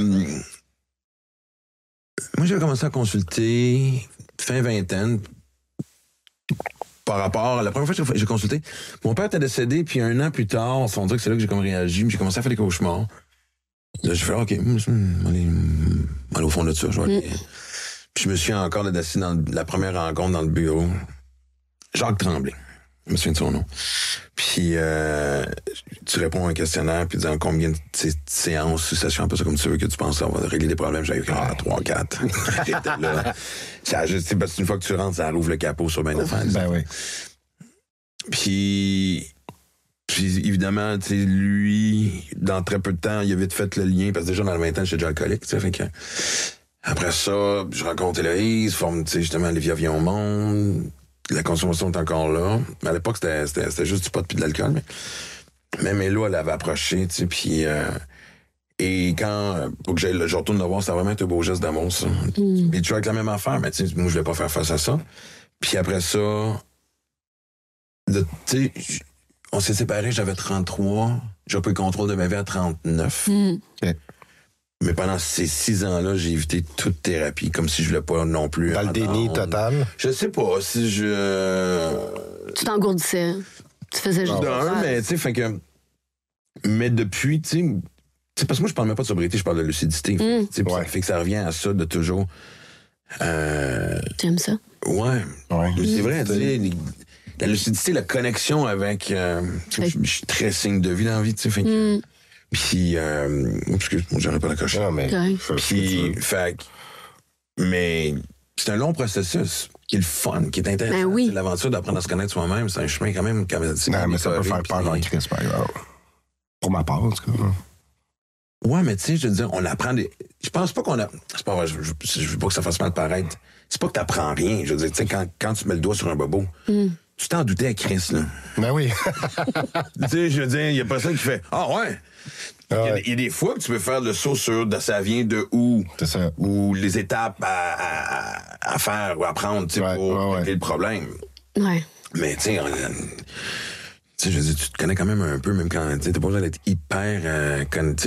j'ai commencé à consulter fin vingtaine par rapport à la première fois que j'ai consulté. Mon père était décédé, puis 1 an plus tard, on dirait que c'est là que j'ai comme réagi, j'ai commencé à faire des cauchemars. Là, j'ai fait, OK, aller au fond de ça, je vais aller. Puis je me suis encore assis dans la première rencontre dans le bureau. Jacques Tremblay. Je me souviens de son nom. Puis tu réponds à un questionnaire, puis disant combien de séances, sachant un peu ça comme tu veux, que tu penses avoir régler des problèmes. J'avais eu 3, 4. J'étais là. Parce qu'une fois que tu rentres, ça rouvre le capot sur ben d'affaires. Ben oui. Puis évidemment, tu sais, lui, dans très peu de temps, il a vite fait le lien, parce que déjà dans le 20 ans, j'étais déjà alcoolique, tu sais, fait que... Après ça, je rencontre Héloïse, forme, tu sais, justement, les Via au monde. La consommation est encore là. À l'époque, c'était juste du pot puis de l'alcool, mais même Hélo, elle avait approché, tu sais, puis... et quand... pour que je retourne le voir, ça a vraiment été un beau geste d'amour, ça. Puis tu vois, avec la même affaire, mais tu sais, moi, je voulais pas faire face à ça. Puis après ça... Tu sais, on s'est séparés, j'avais 33. J'ai repris le contrôle de ma vie à 39. Okay. Mais pendant ces 6 ans-là, j'ai évité toute thérapie, comme si je voulais pas non plus... Dans le déni total? Je sais pas, si je... Tu t'engourdissais. Tu faisais juste... mais tu sais, fait que... Mais depuis, tu sais, parce que moi, je parle même pas de sobriété, je parle de lucidité. Tu sais, fait que ça revient à ça de toujours... Tu aimes ça? Ouais. C'est vrai, tu sais, la lucidité, la connexion avec... je suis très signe de vie dans la vie, tu sais, fait que... Puis, excuse-moi, j'aurais pas la coche. Non, mais... Puis, mais c'est un long processus qui est le fun, qui est intéressant. Ben oui. C'est l'aventure d'apprendre à se connaître soi-même, c'est un chemin quand même... Non, mais ça peut faire peur en crise, par exemple. Pour ma part, en tout cas. Ouais, mais tu sais, je veux dire, on apprend des... Je pense pas qu'on a... C'est pas vrai, je veux pas que ça fasse mal paraître. C'est pas que t'apprends rien. Je veux dire, tu sais, quand tu mets le doigt sur un bobo... Tu t'en doutais à Chris, là. Ben oui. Tu sais, je veux dire, il y a personne qui fait « Ah ouais! » Il y a des fois que tu peux faire le saut sur de ça vient de où. C'est ça. Ou les étapes à faire ou à prendre, tu sais, pour régler le problème. Ouais. Mais tu sais, je veux dire, tu te connais quand même un peu, même quand tu t'as pas besoin d'être hyper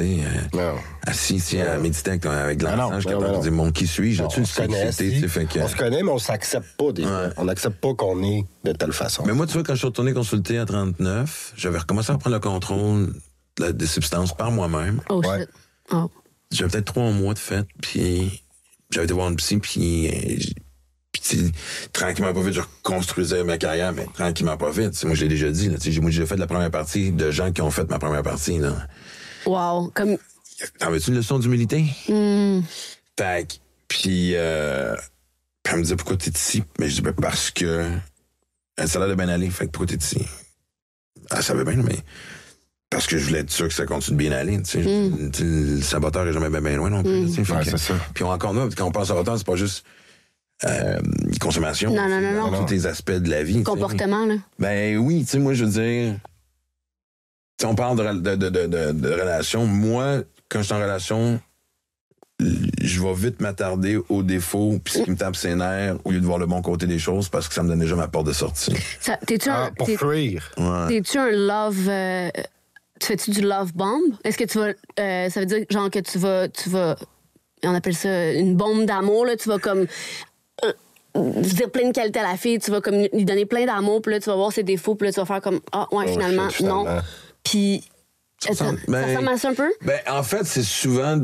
assis à méditer avec de l'enfant. Je suis capable de dire, mon qui suis-je? As-tu une sexualité? On se connaît, mais on s'accepte pas. On n'accepte pas qu'on est de telle façon. Mais moi, tu vois, quand je suis retourné consulter à 39, j'avais recommencé à prendre le contrôle des substances par moi-même. Oh, shit. Oh. J'avais peut-être 3 mois de fait, puis j'avais été voir une psy, puis tranquillement pas vite, je reconstruisais ma carrière, mais tranquillement pas vite. T'sais, moi, je l'ai déjà dit. Là, moi, j'ai déjà fait de la première partie de gens qui ont fait ma première partie. Là. Wow. Comme... T'en veux-tu une leçon d'humilité? Fait que, puis elle me disait, pourquoi t'es ici? Mais je dis, ben, parce que ça a l'air de bien aller. Fait que pourquoi t'es ici? Elle savait bien, mais parce que je voulais être sûr que ça continue de bien aller. Le saboteur est jamais bien loin non plus. C'est ça. Puis encore là, quand on pense saboteur, c'est pas juste consommation. Non. Tous les aspects de la vie. Comportement, là. Ben oui, tu sais, moi, je veux dire... on parle de relation. Moi, quand je suis en relation, je vais vite m'attarder aux défauts puis ce qui me tape ses nerfs au lieu de voir le bon côté des choses parce que ça me donne déjà ma porte de sortie. Pour fuir. Ouais. T'es-tu un love... tu fais-tu du love bomb? Est-ce que tu vas... ça veut dire genre que tu vas... On appelle ça une bombe d'amour, là. Tu vas comme... dire plein de qualités à la fille, tu vas comme lui donner plein d'amour, puis là, tu vas voir ses défauts, puis là, tu vas faire comme finalement, non. Puis, ça ressemble à ça un peu? Ben, en fait, c'est souvent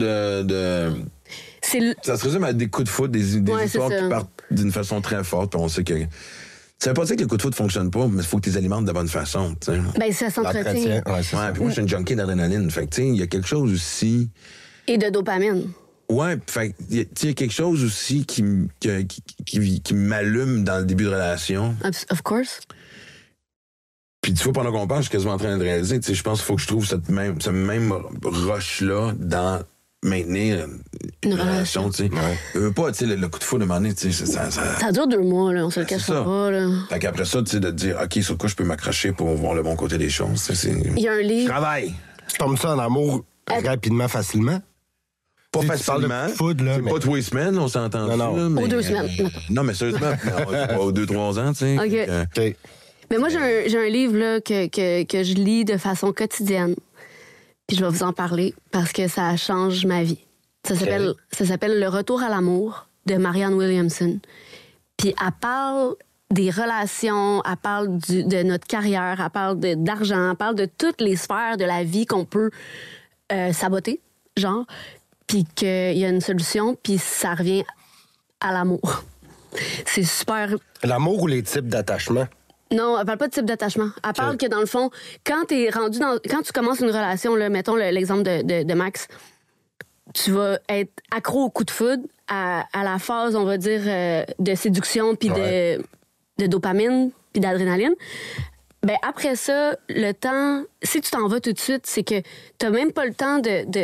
ça se résume à des coups de foot, des histoires qui partent d'une façon très forte, puis on sait que... Ça veut pas dire que le coup de foot fonctionne pas, mais il faut que tu les alimentes de bonne façon, tu sais. Ben, ça s'entretient. Puis moi, je suis une junkie d'adrénaline, fait que, tu sais, il y a quelque chose aussi... Et de dopamine. Ouais, fait il y a quelque chose aussi qui m'allume dans le début de relation. Of course. Puis tu vois, pendant qu'on parle, je suis quasiment en train de réaliser, tu sais, je pense qu'il faut que je trouve ce même rush-là dans maintenir une relation, tu sais. Pas, tu sais, le coup de foudre, de moment donné, tu sais, ça dure 2 mois, là, on se le cache pas, là. Fait qu'après ça, tu sais, de te dire, OK, sur quoi je peux m'accrocher pour voir le bon côté des choses, Il y a un livre... Travail! Tu tombes ça en amour rapidement, facilement? Pas facilement. C'est pas tous les semaines, on s'entend. Non. Aux 2 semaines. Non, mais sérieusement, aux 2-3 ans, tu sais. OK. Mais moi, j'ai un livre là, que je lis de façon quotidienne. Puis je vais vous en parler parce que ça change ma vie. Ça s'appelle Le Retour à l'amour de Marianne Williamson. Puis elle parle des relations, elle parle de notre carrière, elle parle d'argent, elle parle de toutes les sphères de la vie qu'on peut saboter, genre. Puis qu'il y a une solution, puis ça revient à l'amour. C'est super... L'amour ou les types d'attachement? Non, elle parle pas de type d'attachement. Elle parle que, dans le fond, quand tu commences une relation, là, mettons l'exemple de Max, tu vas être accro au coup de foudre, à la phase, on va dire, de séduction, puis de dopamine, puis d'adrénaline. Ben après ça, le temps, si tu t'en vas tout de suite, c'est que t'as même pas le temps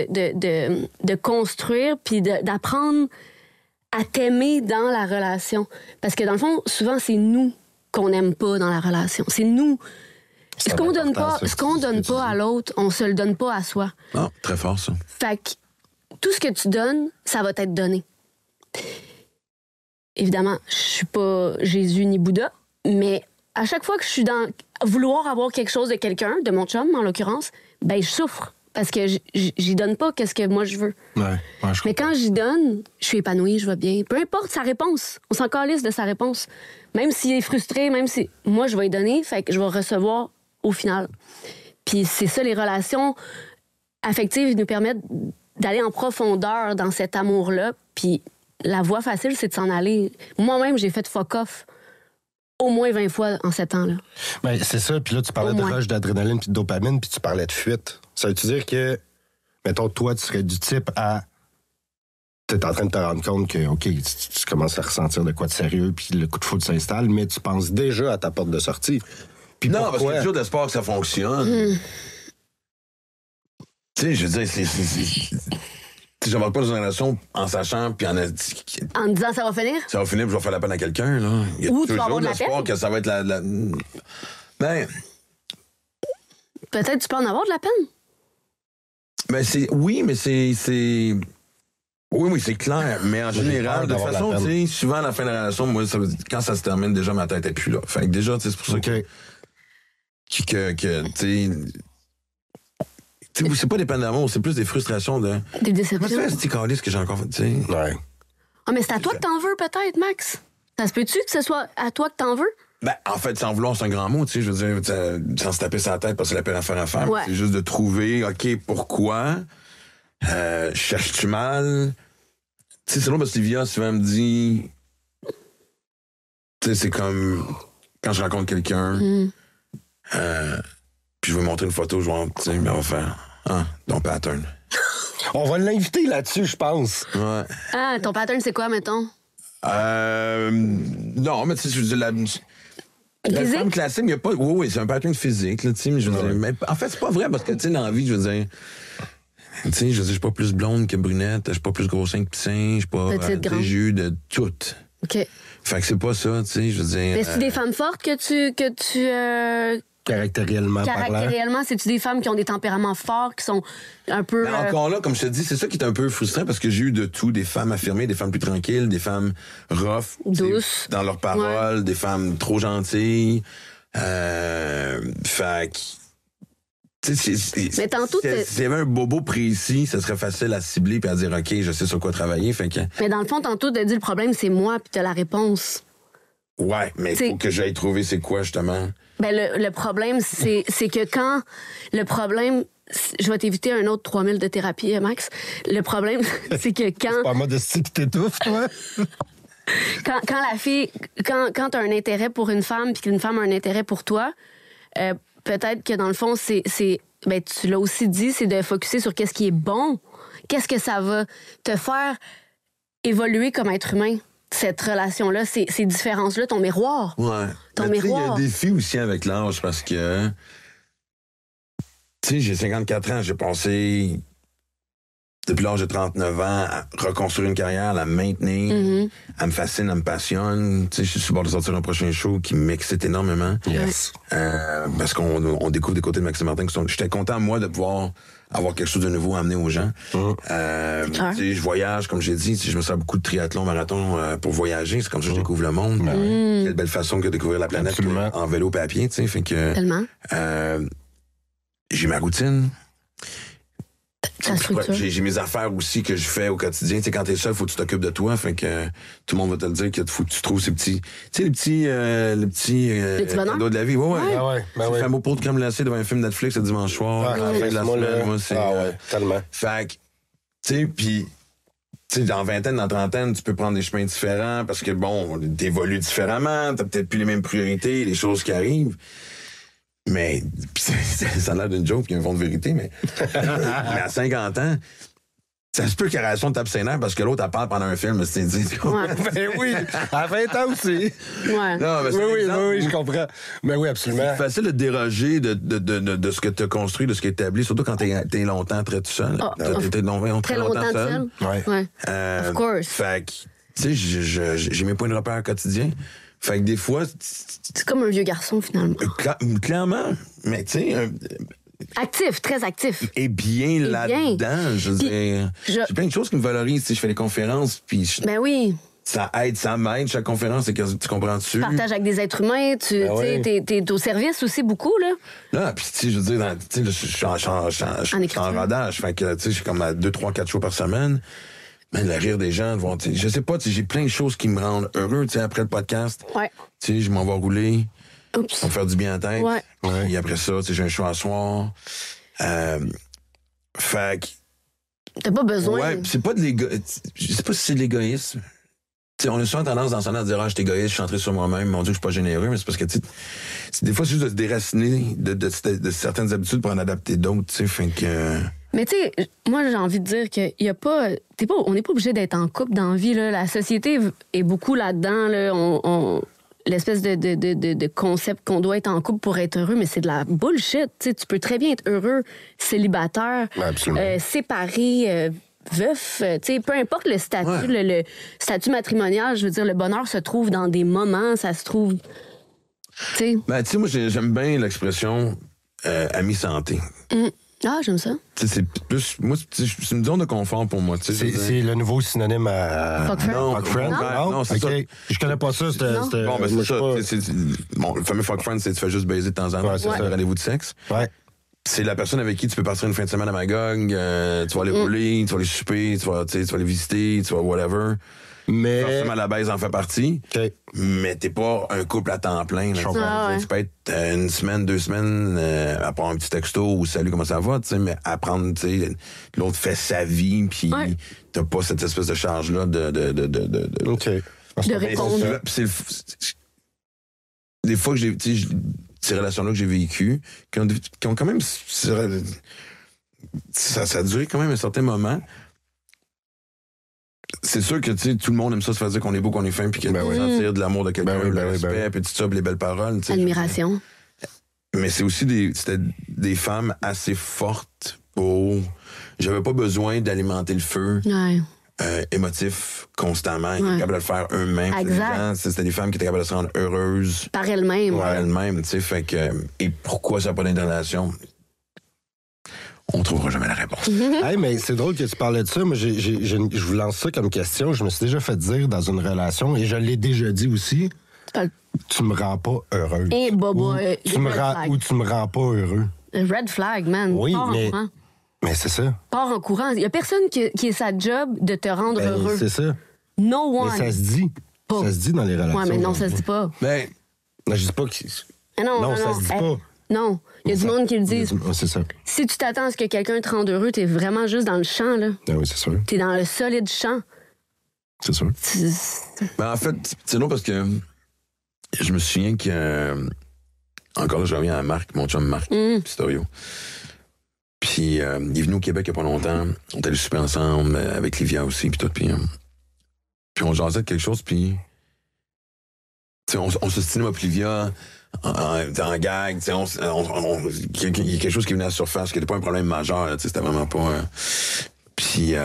de construire puis d'apprendre à t'aimer dans la relation. Parce que dans le fond, souvent, c'est nous qu'on n'aime pas dans la relation. C'est nous. Ce qu'on donne pas à l'autre, on se le donne pas à soi. Ah, très fort, ça. Fait que tout ce que tu donnes, ça va t'être donné. Évidemment, je suis pas Jésus ni Bouddha, mais à chaque fois que je suis dans vouloir avoir quelque chose de quelqu'un, de mon chum en l'occurrence, ben je souffre parce que j'y donne pas qu'est-ce que moi je veux. Mais quand j'y donne, je suis épanouie, je vais bien. Peu importe sa réponse, on s'en calisse de sa réponse. Même s'il est frustré, même si moi je vais y donner, fait que je vais recevoir au final. Puis c'est ça, les relations affectives nous permettent d'aller en profondeur dans cet amour-là. Puis la voie facile, c'est de s'en aller. Moi-même, j'ai fait fuck off au moins 20 fois en 7 ans. Là. Ben, c'est ça. Puis là, tu parlais de rush d'adrénaline puis de dopamine, puis tu parlais de fuite. Ça veut-tu dire que, mettons, toi, tu serais du type à... T'es en train de te rendre compte que, OK, tu commences à ressentir de quoi de sérieux, puis le coup de foudre s'installe, mais tu penses déjà à ta porte de sortie. Puis non, parce qu'il y a toujours de l'espoir que ça fonctionne. Tu sais, je veux dire, je ne vais pas dans une relation en sachant, puis en disant ça va finir? Ça va finir, puis je vais faire la peine à quelqu'un, là. Il y a toujours de l'espoir que ça va être la... Ben... Peut-être tu peux en avoir de la peine. Ben, oui, mais c'est... Oui, c'est clair. Mais en général, de toute façon, tu sais, souvent à la fin de la relation, moi, quand ça se termine, déjà, ma tête n'est plus là. Fait que déjà, c'est pour ça que tu sais... C'est pas des peines d'amour, c'est plus des frustrations de... Des déceptions. C'est ce que j'ai encore fait, tu sais. Ouais. Ah, mais c'est à toi que t'en veux, peut-être, Max? Ça se peut-tu que ce soit à toi que t'en veux? Ben, en fait, sans vouloir, c'est un grand mot, tu sais, je veux dire, sans se taper sa tête parce que c'est la peine à faire. Ouais. C'est juste de trouver, OK, pourquoi? Cherches-tu mal? Tu sais, c'est long parce que Livia, souvent, me dit... Tu sais, c'est comme... Quand je rencontre quelqu'un, puis je vais montrer une photo, je vais, tu sais, mais on va faire... Ah, ton pattern. On va l'inviter là-dessus, je pense. Ouais. Ah, ton pattern, c'est quoi, mettons? Non, mais tu sais, je veux dire, la femme classique, il n'y a pas... Oui, c'est un pattern physique, là, tu sais, mais je veux dire... Mais en fait, c'est pas vrai, parce que, tu sais, dans la vie, je veux dire... Tu sais, je suis pas plus blonde que brunette, je suis pas plus gros sein que pissin, je suis pas... j'ai eu de tout. OK. Fait que c'est pas ça, tu sais, je veux dire... Mais c'est des femmes fortes que tu Caractériellement parlant. Caractériellement, c'est-tu des femmes qui ont des tempéraments forts, qui sont un peu... Mais encore là, comme je te dis, c'est ça qui est un peu frustrant parce que j'ai eu de tout, des femmes affirmées, des femmes plus tranquilles, des femmes rough, douces, dans leurs paroles, des femmes trop gentilles. Fait que... Mais tantôt, s'il y avait un bobo précis, ça serait facile à cibler puis à dire, OK, je sais sur quoi travailler. Fait que... Mais dans le fond, tantôt, t'as dit le problème, c'est moi, puis t'as la réponse. Ouais, mais il faut que j'aille trouver c'est quoi, justement. Ben, le problème, c'est que quand... Le problème... Je vais t'éviter un autre 3000 de thérapie, Max. Le problème, c'est que quand... C'est pas moi de style qui t'étouffe, toi? quand la fille... Quand t'as un intérêt pour une femme puis qu'une femme a un intérêt pour toi, peut-être que dans le fond, c'est ben, tu l'as aussi dit, c'est de focusser sur qu'est-ce qui est bon. Qu'est-ce que ça va te faire évoluer comme être humain? Cette relation-là, ces différences-là, ton miroir. Ouais. Ton mais miroir. Il y a un défi aussi avec l'âge parce que, tu sais, j'ai 54 ans, j'ai passé, depuis l'âge de 39 ans, à reconstruire une carrière, à la maintenir. Elle me fascine, elle me passionne. Tu sais, je suis sur le bord de sortir un prochain show qui m'excite énormément. Yes. Parce qu'on découvre des côtés de Maxime Martin. J'étais content, moi, de pouvoir avoir quelque chose de nouveau à amener aux gens. Tu sais, je voyage, comme j'ai dit, je me sers beaucoup de triathlon, marathon pour voyager. C'est comme ça que je découvre le monde. Quelle belle façon que de découvrir la planète en vélo et à pied, tu sais. Fait que, Tellement. j'ai ma routine. Ta structure. J'ai mes affaires aussi que je fais au quotidien. Tu sais, quand t'es seul, faut que tu t'occupes de toi. Fait que tout le monde va te le dire qu'il faut que tu trouves ces petits... Tu sais, les petits cadeaux de la vie. Ouais. Ah ouais, ben ouais. Faire un beau pot de crème glacée devant un film Netflix le dimanche soir. À la fin de la semaine, moi, c'est... tellement. Fait que, tu sais, puis... Tu sais, dans vingtaine, dans trentaine, tu peux prendre des chemins différents parce que, bon, t'évolues différemment, t'as peut-être plus les mêmes priorités, les choses qui arrivent. Mais ça a l'air d'une joke, il y a un fond de vérité, mais à 50 ans, ça se peut qu'il y ait relation de tape ses nerfs parce que l'autre, elle parle pendant un film. C'est Ben oui, à 20 ans aussi. Ouais. Non, mais Oui, je comprends. Mais oui, absolument. c'est facile de déroger de ce que tu as construit, de ce qui est établi, surtout quand t'es longtemps très tout seul. T'es Très longtemps seul. Ouais. Of course. Fait que, tu sais, j'ai mes points de repère quotidiens. Fait que des fois... C'est comme un vieux garçon, finalement. Clairement. Mais tu sais... Actif, très actif. Et bien là-dedans, je veux dire... J'ai plein de choses qui me valorisent. Tu sais, je fais des conférences, puis... Ben oui. Ça m'aide. Chaque conférence, c'est que tu comprends-tu? Tu partages avec des êtres humains, t'es au service aussi beaucoup, là. Là, puis tu sais, je veux dire, je suis en rodage. Fait que, tu sais, je suis comme à 2, 3, 4 shows par semaine. Mais le rire des gens, je sais pas, j'ai plein de choses qui me rendent heureux, tu sais, après le podcast. Ouais. Tu sais, je m'en vais rouler. Oups. Pour me faire du bien à la tête. Ouais. Et après ça, tu sais, j'ai un show à soir. Fait que... T'as pas besoin. Ouais, c'est pas de l'égoïsme. Je sais pas si c'est de l'égoïsme. Tu sais, on a souvent tendance dans ce temps à dire, je suis égoïste, je suis centré sur moi-même, mon Dieu, je suis pas généreux, mais c'est parce que, tu sais, des fois, c'est juste de se déraciner de certaines habitudes pour en adapter d'autres, tu sais, fait que... Mais tu sais, moi, j'ai envie de dire qu'il y a pas... on n'est pas obligé d'être en couple dans la vie, là. La société est beaucoup là-dedans, là. L'espèce de concept qu'on doit être en couple pour être heureux, mais c'est de la bullshit. Tu sais, tu peux très bien être heureux, célibataire, séparé, veuf. Tu sais, peu importe le statut, le statut matrimonial, je veux dire, le bonheur se trouve dans des moments, ça se trouve... Tu sais. Ben, tu sais, moi, j'aime bien l'expression ami santé. Ah, j'aime ça. Tu sais, c'est plus... Moi, c'est une zone de confort pour moi, tu sais. C'est le nouveau synonyme à... Fuck friend? Non, Fuck friend? Non, c'est okay. ça. Je connais pas ça. Bon, ben c'est ça. Bon, le fameux fuck friend, c'est tu fais juste baiser de temps en temps, c'est un rendez-vous de sexe. Ouais. C'est la personne avec qui tu peux passer une fin de semaine à Magog, tu vas aller rouler, tu vas aller souper, tu vas aller visiter, tu vas whatever. Mais... Forcément, la baise en fait partie. Okay. Mais t'es pas un couple à temps plein. Là, tu peux être une semaine, 2 semaines, à prendre un petit texto ou salut, comment ça va, tu sais, mais apprendre, tu sais, l'autre fait sa vie, puis t'as pas cette espèce de charge-là de OK. De répondre. Des fois que j'ai, tu sais, ces relations-là que j'ai vécues, qui ont quand même, ça a duré quand même un certain moment. C'est sûr que, tu sais, tout le monde aime ça se faire dire qu'on est beau, qu'on est fin, puis qu'il y a sentir de l'amour de quelqu'un, le respect, puis tout ça, puis les belles paroles. Admiration. Mais c'est aussi c'était des femmes assez fortes pour... J'avais pas besoin d'alimenter le feu. Ouais. émotifs constamment. Ils étaient capables de le faire eux-mêmes. C'était des femmes qui étaient capables de se rendre heureuses. Par elles-mêmes. Par elles-mêmes, tu sais. Fait que, et pourquoi ça n'a pas d'interrelation? On trouvera jamais la réponse. Hey, mais c'est drôle que tu parlais de ça. Moi, je vous lance ça comme question. Je me suis déjà fait dire dans une relation, et je l'ai déjà dit aussi, tu me rends pas heureuse. Et ou tu me rends pas heureux. Red flag, man. Oui, mais c'est ça. Pars en courant. Il y a personne qui est sa job de te rendre heureux. C'est ça. No one. Mais ça se dit. Pas. Ça se dit dans les relations. Ouais, mais non, ça se dit pas. Mais je dis pas que... Non, ça se dit pas. Non, il y a du monde qui le dit. C'est ça. Si tu t'attends à ce que quelqu'un te rende heureux, t'es vraiment juste dans le champ, là. Ah oui, c'est sûr. T'es dans le solide champ. C'est sûr. Ben, en fait, c'est long parce que je me souviens que... encore là, je reviens à Marc, mon chum Marc Pistorio. Puis il est venu au Québec il n'y a pas longtemps. On est allé souper ensemble, avec Livia aussi, puis tout. Puis on jasait de quelque chose, puis... on se style, moi, puis Livia... En gag, il y a quelque chose qui venait à la surface, qui n'était pas un problème majeur, là, c'était vraiment pas... Puis,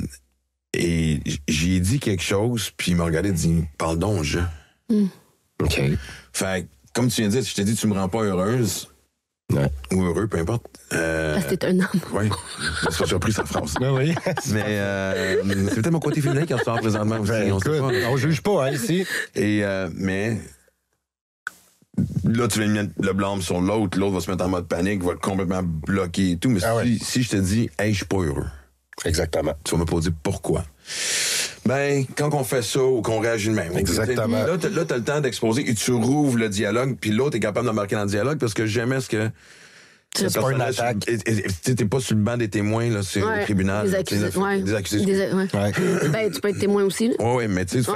et j'ai dit quelque chose, puis il m'a regardé et dit « Parle donc, je. » OK. Fait comme tu viens de dire, je t'ai dit « Tu me rends pas heureuse. » Ouais. Ou heureux, peu importe. Parce que t'es un homme. Oui, je me suis surpris sa phrase. Oui. Mais c'est peut-être mon côté féminin qui ressort présentement aussi. On juge pas, hein, ici. Et, mais... Là, tu viens de mettre le blâme sur l'autre va se mettre en mode panique, va complètement bloquer et tout. Mais si je te dis, hey, je suis pas heureux. Exactement. Tu vas me poser pourquoi. Ben, quand on fait ça ou qu'on réagit de même. Exactement. Là, t'as le temps d'exposer et tu rouvres le dialogue, puis l'autre est capable d'embarquer dans le dialogue parce que jamais ce que. C'est pas une attaque. T'es pas sur le banc des témoins, là, c'est le tribunal. Des accusés. Ouais. Ben, tu peux être témoin aussi, là. Oui, mais tu sais,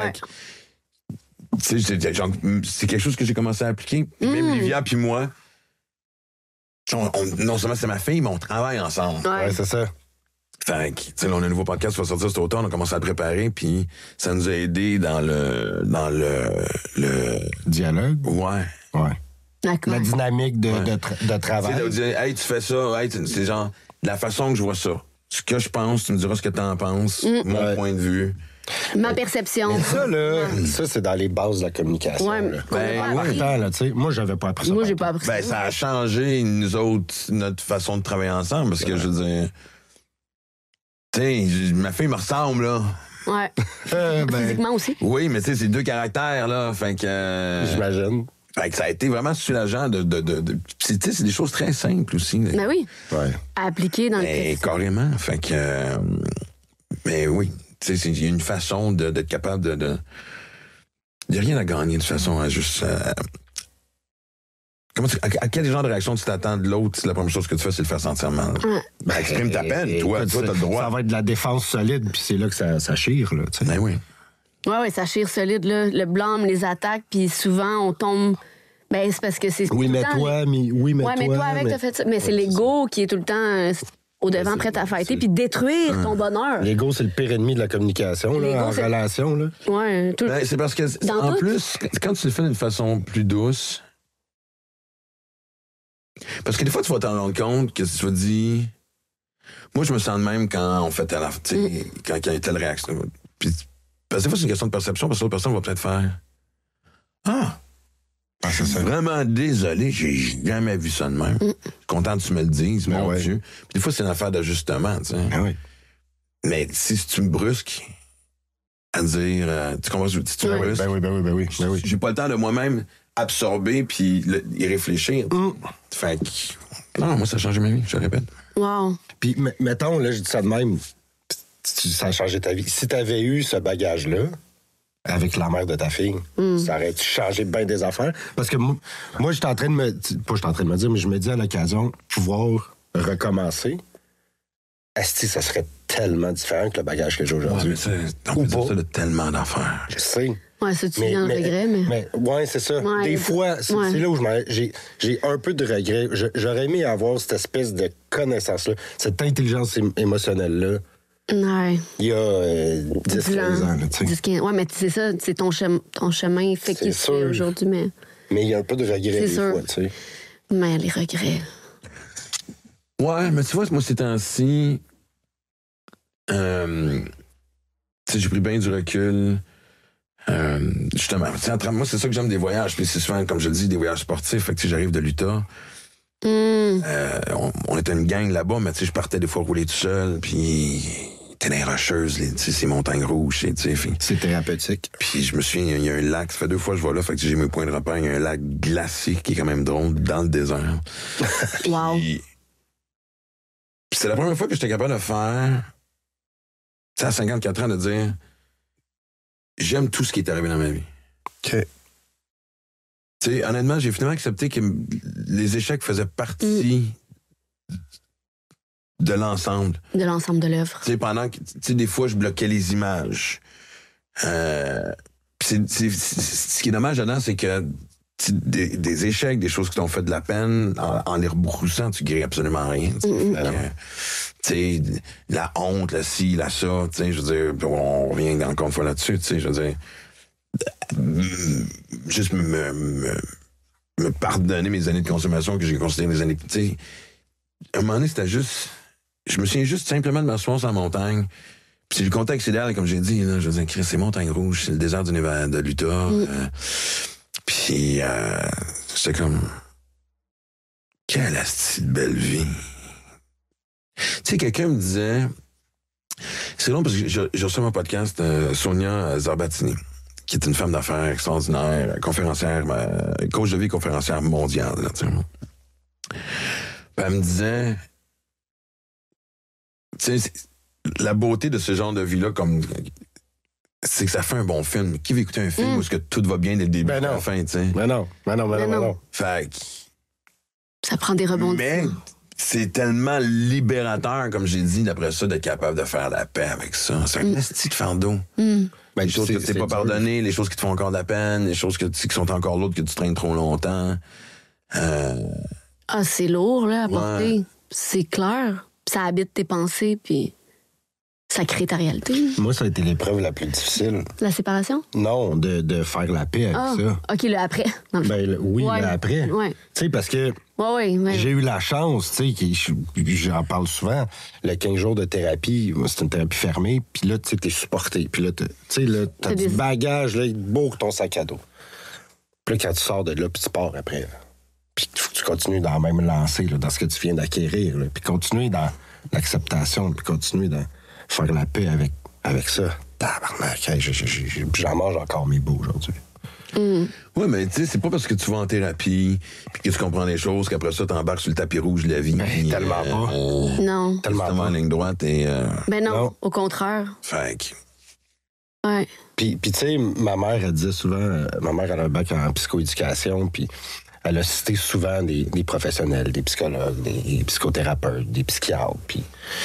c'est quelque chose que j'ai commencé à appliquer. Puis même Livia puis moi, non seulement c'est ma fille, mais on travaille ensemble. Ouais, c'est ça. Fait que, tu sais, on a un nouveau podcast qui va sortir cet automne, on a commencé à le préparer, puis ça nous a aidé dans le dialogue. Ouais. D'accord. La dynamique de travail. Tu sais, de dire, hey, tu fais ça, hey, c'est genre la façon que je vois ça. Ce que je pense, tu me diras ce que t'en penses, mon point de vue. Ma perception. Mais ça, là, ça, c'est dans les bases de la communication. Ouais, là. Ben, oui. Moi, j'avais pas appris ça. Moi, j'ai pas appris ça. Ben, ça a changé, nous autres, notre façon de travailler ensemble, parce que, je veux dire, tu sais, ma fille me ressemble, là. Ouais. Physiquement aussi. Oui, mais tu sais, c'est deux caractères, là, fait que... J'imagine. Fait que ça a été vraiment soulageant de c'est des choses très simples aussi. Ben oui. Ouais. À appliquer dans le quotidien. Carrément. Fait que... mais oui. Tu sais, il y a une façon d'être capable de... Il n'y a rien à gagner de façon à juste... à quel genre de réaction tu t'attends de l'autre si la première chose que tu fais, c'est le faire sentir mal? Ben, exprime ta peine. Toi, t'as le droit. Ça va être de la défense solide, puis c'est là que ça chire, là. Tu sais. Ben oui. Ouais, ça chire solide, là. Le blâme, les attaques, puis souvent, on tombe... Ben, c'est parce que c'est... Oui, mais toi, mais toi, avec, t'as fait ça. Mais c'est l'ego qui est tout le temps... au-devant, prêt à fighter, puis détruire ton bonheur. L'ego, c'est le pire ennemi de la communication, là, en relation. Là. Ouais, tout. Ben, c'est parce que, en plus, quand tu le fais d'une façon plus douce, parce que des fois, tu vas t'en rendre compte que si tu vas dire, moi, je me sens de même quand on fait telle affaire, quand il y a telle réaction. Puis, parce que des fois, c'est une question de perception, parce que l'autre personne va peut-être faire, c'est ça. Vraiment désolé, j'ai jamais vu ça de même. Je suis content que tu me le dises, mon Dieu. Puis des fois, c'est une affaire d'ajustement, tu sais. Ah oui. Mais si tu me brusques à dire, tu comprends, si tu me brusques, ben oui. J'ai pas le temps de moi-même absorber puis y réfléchir. Fait que, non, moi, ça a changé ma vie, je le répète. Wow. Puis, mettons, là, je dis ça de même, ça a changé ta vie. Si t'avais eu ce bagage-là, avec la mère de ta fille, ça aurait changé bien des affaires? Parce que moi j'étais en train de me... Pas j'étais en train de me dire, mais je me dis à l'occasion, pouvoir recommencer, asti, ça serait tellement différent que le bagage que j'ai aujourd'hui. On peut dire ça de tellement d'affaires. Je sais. Ouais, ça, tu viens de regret, mais... Ouais, c'est ça. Ouais, des fois, c'est là où j'ai un peu de regret. J'aurais aimé avoir cette espèce de connaissance-là, cette intelligence émotionnelle-là. Ouais. Il y a 10-15 ans, là, tu sais. 10-15. Ouais, mais c'est ça, c'est ton chemin fait qu'il se fait aujourd'hui, mais... Mais il y a un peu de regret des fois, tu sais. Mais les regrets... Ouais, mais tu vois, moi, ces temps-ci... sais, j'ai pris bien du recul. Justement, moi, c'est ça que j'aime des voyages. Puis c'est souvent, comme je le dis, des voyages sportifs. Fait que j'arrive de l'Utah. On était une gang là-bas, mais tu sais, je partais des fois rouler tout seul. Puis c'était dans les Rocheuses, ces montagnes rouges. C'est thérapeutique. Puis je me souviens, il y a un lac, ça fait 2 fois que je vais là, fait que j'ai mes points de repère. Il y a un lac glacé qui est quand même drôle dans le désert. Wow. Puis c'est la première fois que j'étais capable de faire, tu sais, à 54 ans, de dire j'aime tout ce qui est arrivé dans ma vie. OK. Tu sais, honnêtement, j'ai finalement accepté que les échecs faisaient partie de l'ensemble. De l'ensemble de l'œuvre. Tu sais, pendant que, tu sais, des fois, je bloquais les images. Ce qui est dommage là-dedans, c'est que des échecs, des choses qui t'ont fait de la peine, en les rebroussant, tu guéris absolument rien. Tu sais, la honte, la ci, la ça, tu sais, je veux dire, on revient encore une fois là-dessus, tu sais, je veux dire, juste me pardonner mes années de consommation que j'ai considérées des années, tu sais, à un moment donné, c'était juste, je me souviens juste simplement de m'asseoir sur la montagne. Puis le contexte idéal, comme j'ai dit, là, je veux dire, c'est Montagne Rouge, c'est le désert du Nevada, de l'Utah. Puis c'est comme, quelle asti de belle vie. Tu sais, quelqu'un me disait, c'est long parce que j'ai reçu mon podcast Sonia Zarbatini, qui est une femme d'affaires extraordinaire, conférencière, coach de vie, conférencière mondiale. Là, tu sais. Puis elle me disait, tu sais, la beauté de ce genre de vie-là, comme c'est que ça fait un bon film. Qui veut écouter un film où est-ce que tout va bien dès le début à la fin, tu sais? Ben non. Fait que... Ça prend des rebondissements. Mais c'est tellement libérateur, comme j'ai dit, d'après ça, d'être capable de faire la paix avec ça. C'est un esti de fardeau. Ben, Les choses que tu t'es pas pardonné, les choses qui te font encore de la peine, les choses qui sont encore l'autre que tu traînes trop longtemps. Ah, c'est lourd, là, à porter. Ouais. C'est clair. Ça habite tes pensées, puis ça crée ta réalité. Moi, ça a été l'épreuve la plus difficile. La séparation? Non, de faire la paix avec ça. OK, le après. Dans le fond. Ben, oui, Ouais. le après. Ouais. Tu sais, parce que Ouais. j'ai eu la chance, tu sais, j'en parle souvent, le 15 jours de thérapie, c'est une thérapie fermée, puis là, tu sais, t'es supporté. Puis là, tu sais, là, t'as du bagage, là, il te bourre ton sac à dos. Puis là, quand tu sors de là, puis tu pars après, là. Puis il faut que tu continues dans la même lancée, là, dans ce que tu viens d'acquérir, là. Puis continuer dans l'acceptation, puis continuer dans faire la paix avec ça. Tabarnak, j'en mange encore mes bouts aujourd'hui. Oui, mais tu sais, c'est pas parce que tu vas en thérapie puis que tu comprends les choses qu'après ça, t'embarques sur le tapis rouge de la vie. Puis, tellement pas. Non. Tellement justement, en pas. ligne droite et... Ben non, Non. au contraire. Fait que... Ouais. Puis tu sais, ma mère, elle disait souvent, ma mère, elle a un bac en psychoéducation, puis elle a cité souvent des professionnels, des psychologues, des psychothérapeutes, des psychiatres, puis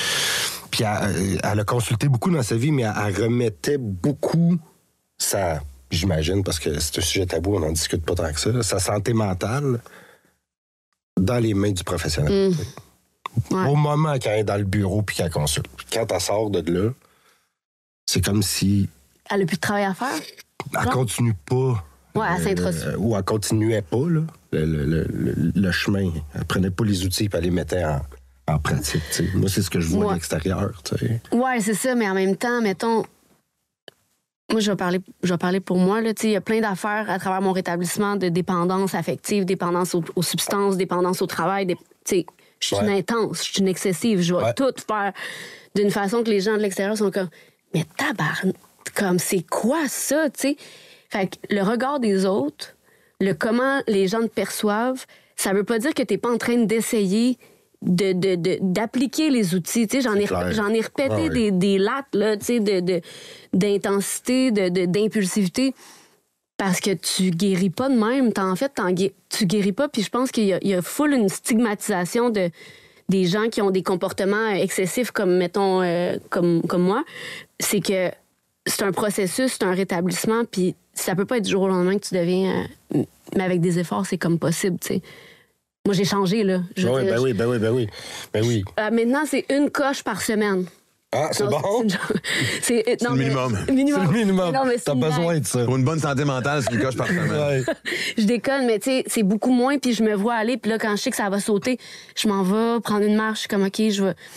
elle a consulté beaucoup dans sa vie, mais elle remettait beaucoup sa, j'imagine, parce que c'est un sujet tabou, on n'en discute pas tant que ça, sa santé mentale dans les mains du professionnel. Ouais. Au moment qu'elle est dans le bureau puis qu'elle consulte. Quand elle sort de là, c'est comme si Elle a plus de travail à faire? elle continue pas. Ouais, elle s'introspecte. Ou elle continuait pas, là, le chemin. Elle prenait pas les outils et elle les mettait en pratique. T'sais. Moi, c'est ce que je vois de l'extérieur. T'sais. Ouais, c'est ça, mais en même temps, mettons, moi, je vais parler pour moi. Il y a plein d'affaires à travers mon rétablissement de dépendance affective, dépendance aux substances, dépendance au travail. Je suis une intense, je suis une excessive. Je vais tout faire d'une façon que les gens de l'extérieur sont comme, mais tabarnak, comme, c'est quoi ça, tu sais? Fait que le regard des autres, le comment les gens te perçoivent, ça veut pas dire que t'es pas en train d'essayer d'appliquer les outils. Tu sais, j'en ai répété des lattes, là, tu sais, d'intensité, d'impulsivité, parce que tu guéris pas de même. Tu guéris pas, puis je pense qu'il y a full une stigmatisation des gens qui ont des comportements excessifs, comme, mettons, comme moi. C'est que c'est un processus, c'est un rétablissement, puis ça peut pas être du jour au lendemain que tu deviens... mais avec des efforts, c'est comme possible, tu sais. Moi, j'ai changé, là. Ben oui. Maintenant, c'est une coche par semaine. Ah, c'est bon? C'est le minimum. C'est le minimum. Non, mais T'as besoin de ça. Pour une bonne santé mentale, c'est une coche par semaine. Ouais. Je déconne, mais tu sais, c'est beaucoup moins, puis je me vois aller, puis là, quand je sais que ça va sauter, je m'en vais prendre une marche, je suis comme, OK, je vais...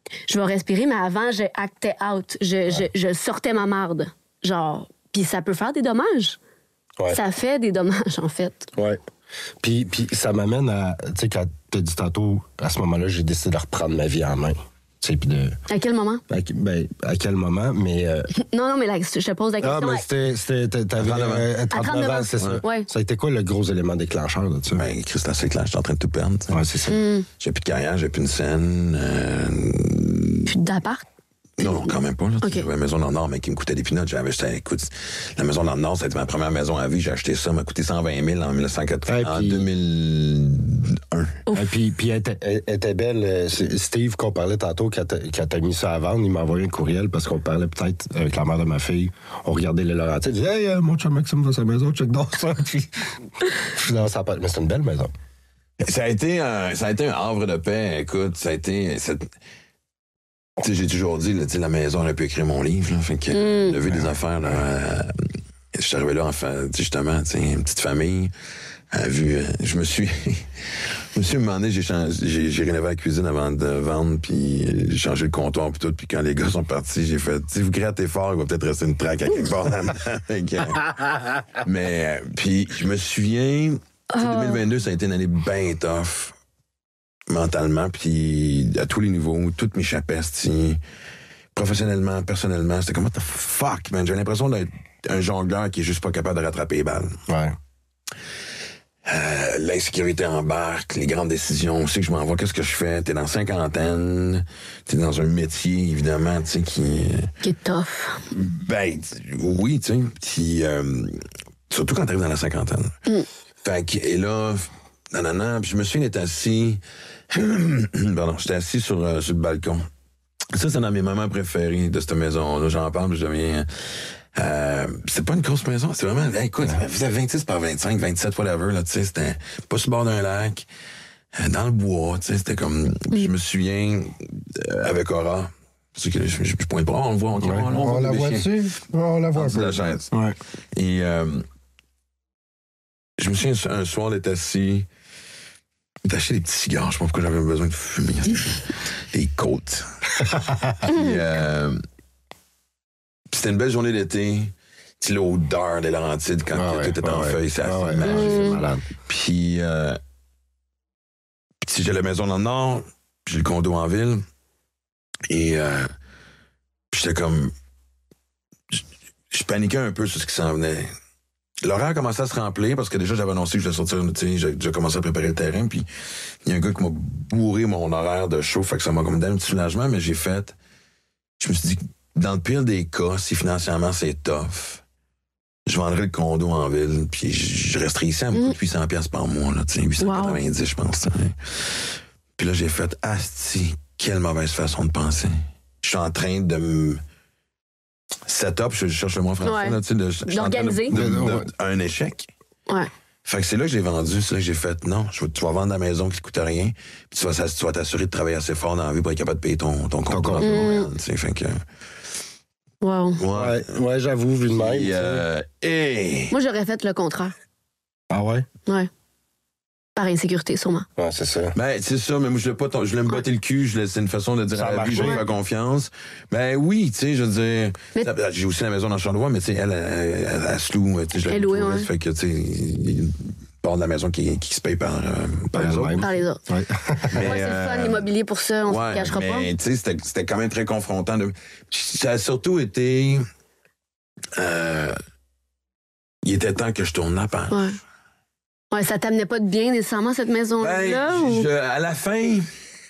je vais respirer, mais avant, je actais out. Je sortais ma marde. Genre, puis ça peut faire des dommages. Ouais. Ça fait des dommages, en fait. Ouais. Puis ça m'amène à, tu sais, quand t'as dit tantôt, à ce moment-là, j'ai décidé de reprendre ma vie en main. Tu sais, puis de... À quel moment? À quel moment, mais... Non, mais là, je te pose la question. T'avais 39 ans, c'est ça. Ouais. Ça a été quoi le gros élément déclencheur de ça? Ben, Christ, c'est clair, j'étais en train de tout perdre. T'sais. Ouais, c'est ça. J'ai plus de carrière, j'ai plus une scène. Puis d'appart? Non, quand même pas. Là. Okay. J'avais une maison dans le Nord, mais qui me coûtait des pinottes. Écoute, la maison dans le Nord, c'était ma première maison à vie. J'ai acheté ça, m'a coûté 120 000 en 1980, en 2001. Puis elle était belle. Steve, qu'on parlait tantôt, quand t'as mis ça à vendre, il m'a envoyé un courriel parce qu'on parlait peut-être avec la mère de ma fille. On regardait les Laurentides. Il disait, hey, mon chum Maxime dans sa maison, check dans ça. Puis finalement, ça a pas... Mais c'est une belle maison. Ça a été un havre de paix. Écoute, ça a été... Tu sais, j'ai toujours dit, là, la maison aurait pu écrire mon livre. Là, fait que le vu des affaires, là, je suis arrivé là, enfin, justement, une petite famille. Je me suis demandé, j'ai rénové la cuisine avant de vendre, puis j'ai changé le comptoir, puis tout. Puis quand les gars sont partis, j'ai fait, si vous grattez fort, il va peut-être rester une traque à quelque part. Mais, puis je me souviens, 2022, ça a été une année bien tough. Mentalement, puis à tous les niveaux, toutes mes chapestes, professionnellement, personnellement, c'était comme, what the fuck, man? J'ai l'impression d'être un jongleur qui est juste pas capable de rattraper les balles. Ouais. L'insécurité embarque, les grandes décisions, on sait que je m'en vais, qu'est-ce que je fais? T'es dans la cinquantaine, t'es dans un métier, évidemment, tu sais, qui est tough. Ben, oui, tu sais, puis surtout quand t'arrives dans la cinquantaine. Fait que, et là, puis je me souviens d'être assis... Pardon, j'étais assis sur le balcon. Ça, c'est dans mes moments préférés de cette maison-là. J'en parle, je deviens... c'est pas une grosse maison, c'est vraiment... écoute, c'était 26 par 25, 27, whatever, là, tu sais, c'était pas sur le bord d'un lac, dans le bois, tu sais, c'était comme... Je me souviens, avec Aura, c'est que je pointe pas, on le voit, on la voit dessus, on la voit un peu. La chaise. Ouais. Et je me souviens, un soir, d'être assis... J'ai acheté des petits cigares, je sais pas pourquoi j'avais besoin de fumer. Des côtes. C'était une belle journée d'été. Puis l'odeur des Laurentides quand tout était en feuilles, c'est assez malade. Puis j'ai la maison dans le Nord, puis j'ai le condo en ville. Et j'étais comme... Je paniquais un peu sur ce qui s'en venait. L'horaire commençait à se remplir parce que déjà, j'avais annoncé que je vais sortir, tu sais, j'ai commencé à préparer le terrain, puis il y a un gars qui m'a bourré mon horaire de show, fait que ça m'a comme donné un petit soulagement, mais je me suis dit, dans le pire des cas, si financièrement c'est tough, je vendrais le condo en ville, puis je resterais ici à me coûter 800$ par mois, là, tu sais, 890, je pense. T'sais. Puis là, j'ai fait, asti, quelle mauvaise façon de penser. Je suis en train de me... Setup, je cherche le mot français, là, tu sais, d'organiser. Un échec. Ouais. Fait que c'est là que j'ai vendu, c'est là que j'ai fait, non, tu vas vendre la maison qui ne coûte rien, puis tu vas t'assurer de travailler assez fort dans la vie pour être capable de payer ton compte. Fait que... Wow. Ouais, j'avoue, vu de même. Moi, j'aurais fait le contraire. Ah ouais? Ouais. Par insécurité, sûrement. Ouais, c'est ça. Ben, c'est ça, mais moi, je voulais me botter le cul, c'est une façon de dire à la vie, je vais faire confiance. Ben oui, tu sais, je veux dire, j'ai aussi la maison dans Charlevoix, mais tu sais, elle se loue, tu sais, je l'ai fait que, tu sais, il y a une part de la maison qui se paye par les autres. Par les autres. Ouais. C'est le fun, l'immobilier pour ça, on se cachera pas. Mais tu sais, c'était quand même très confrontant. Ça a surtout été... il était temps que je tourne la page. Ouais, ça t'amenait pas de bien nécessairement, cette maison-là? À la fin...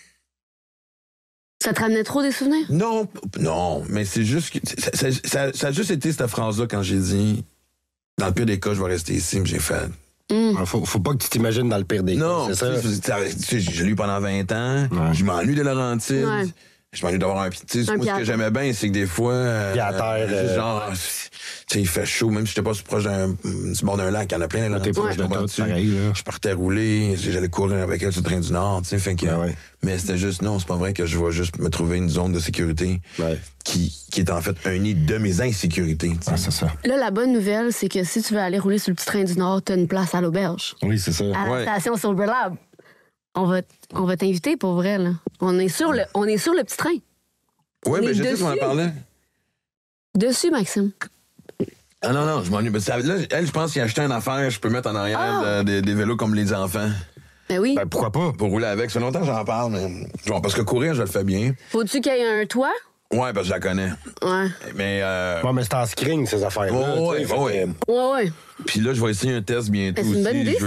Ça te ramenait trop des souvenirs? Non, mais c'est juste que... Ça a juste été cette phrase-là quand j'ai dit, dans le pire des cas, je vais rester ici, mais j'ai fait... Faut pas que tu t'imagines dans le pire des cas, c'est ça? J'ai lu pendant 20 ans, je m'ennuie de Laurentides, je m'ennuie d'avoir un pied. Moi, ce que j'aimais bien, c'est que des fois... Pied à terre. Genre... Tu sais, il fait chaud, même si j'étais pas proche du bord d'un lac, il y en a plein. T'es proche de tout, pareil, là. Je partais rouler, j'allais courir avec elle sur le train du Nord, tu sais, fait que... Mais c'était juste, non, c'est pas vrai que je vais juste me trouver une zone de sécurité qui est en fait un nid de mes insécurités. C'est ça. Là, la bonne nouvelle, c'est que si tu veux aller rouler sur le petit train du Nord, t'as une place à l'auberge. Oui, c'est ça. À la station Silver Lab. On va t'inviter pour vrai, là. On est sur le petit train. Oui, On ben est je sais qu'on en dessus. parlait. Dessus, Maxime. Ah non, je m'ennuie. Là, elle, je pense qu'il a acheté une affaire, je peux mettre en arrière des vélos comme les enfants. Ben oui. Ben, pourquoi pas? Pour rouler avec. Ça fait longtemps que j'en parle, mais. Genre, parce que courir, je le fais bien. Faut-tu qu'il y ait un toit? Ouais, parce que je la connais. Ouais. Mais. Bon, mais c'est en screen, ces affaires-là. Ouais, tu sais, ouais. fait que- Ouais. Puis là, je vais essayer un test bientôt C'est une bonne aussi. idée,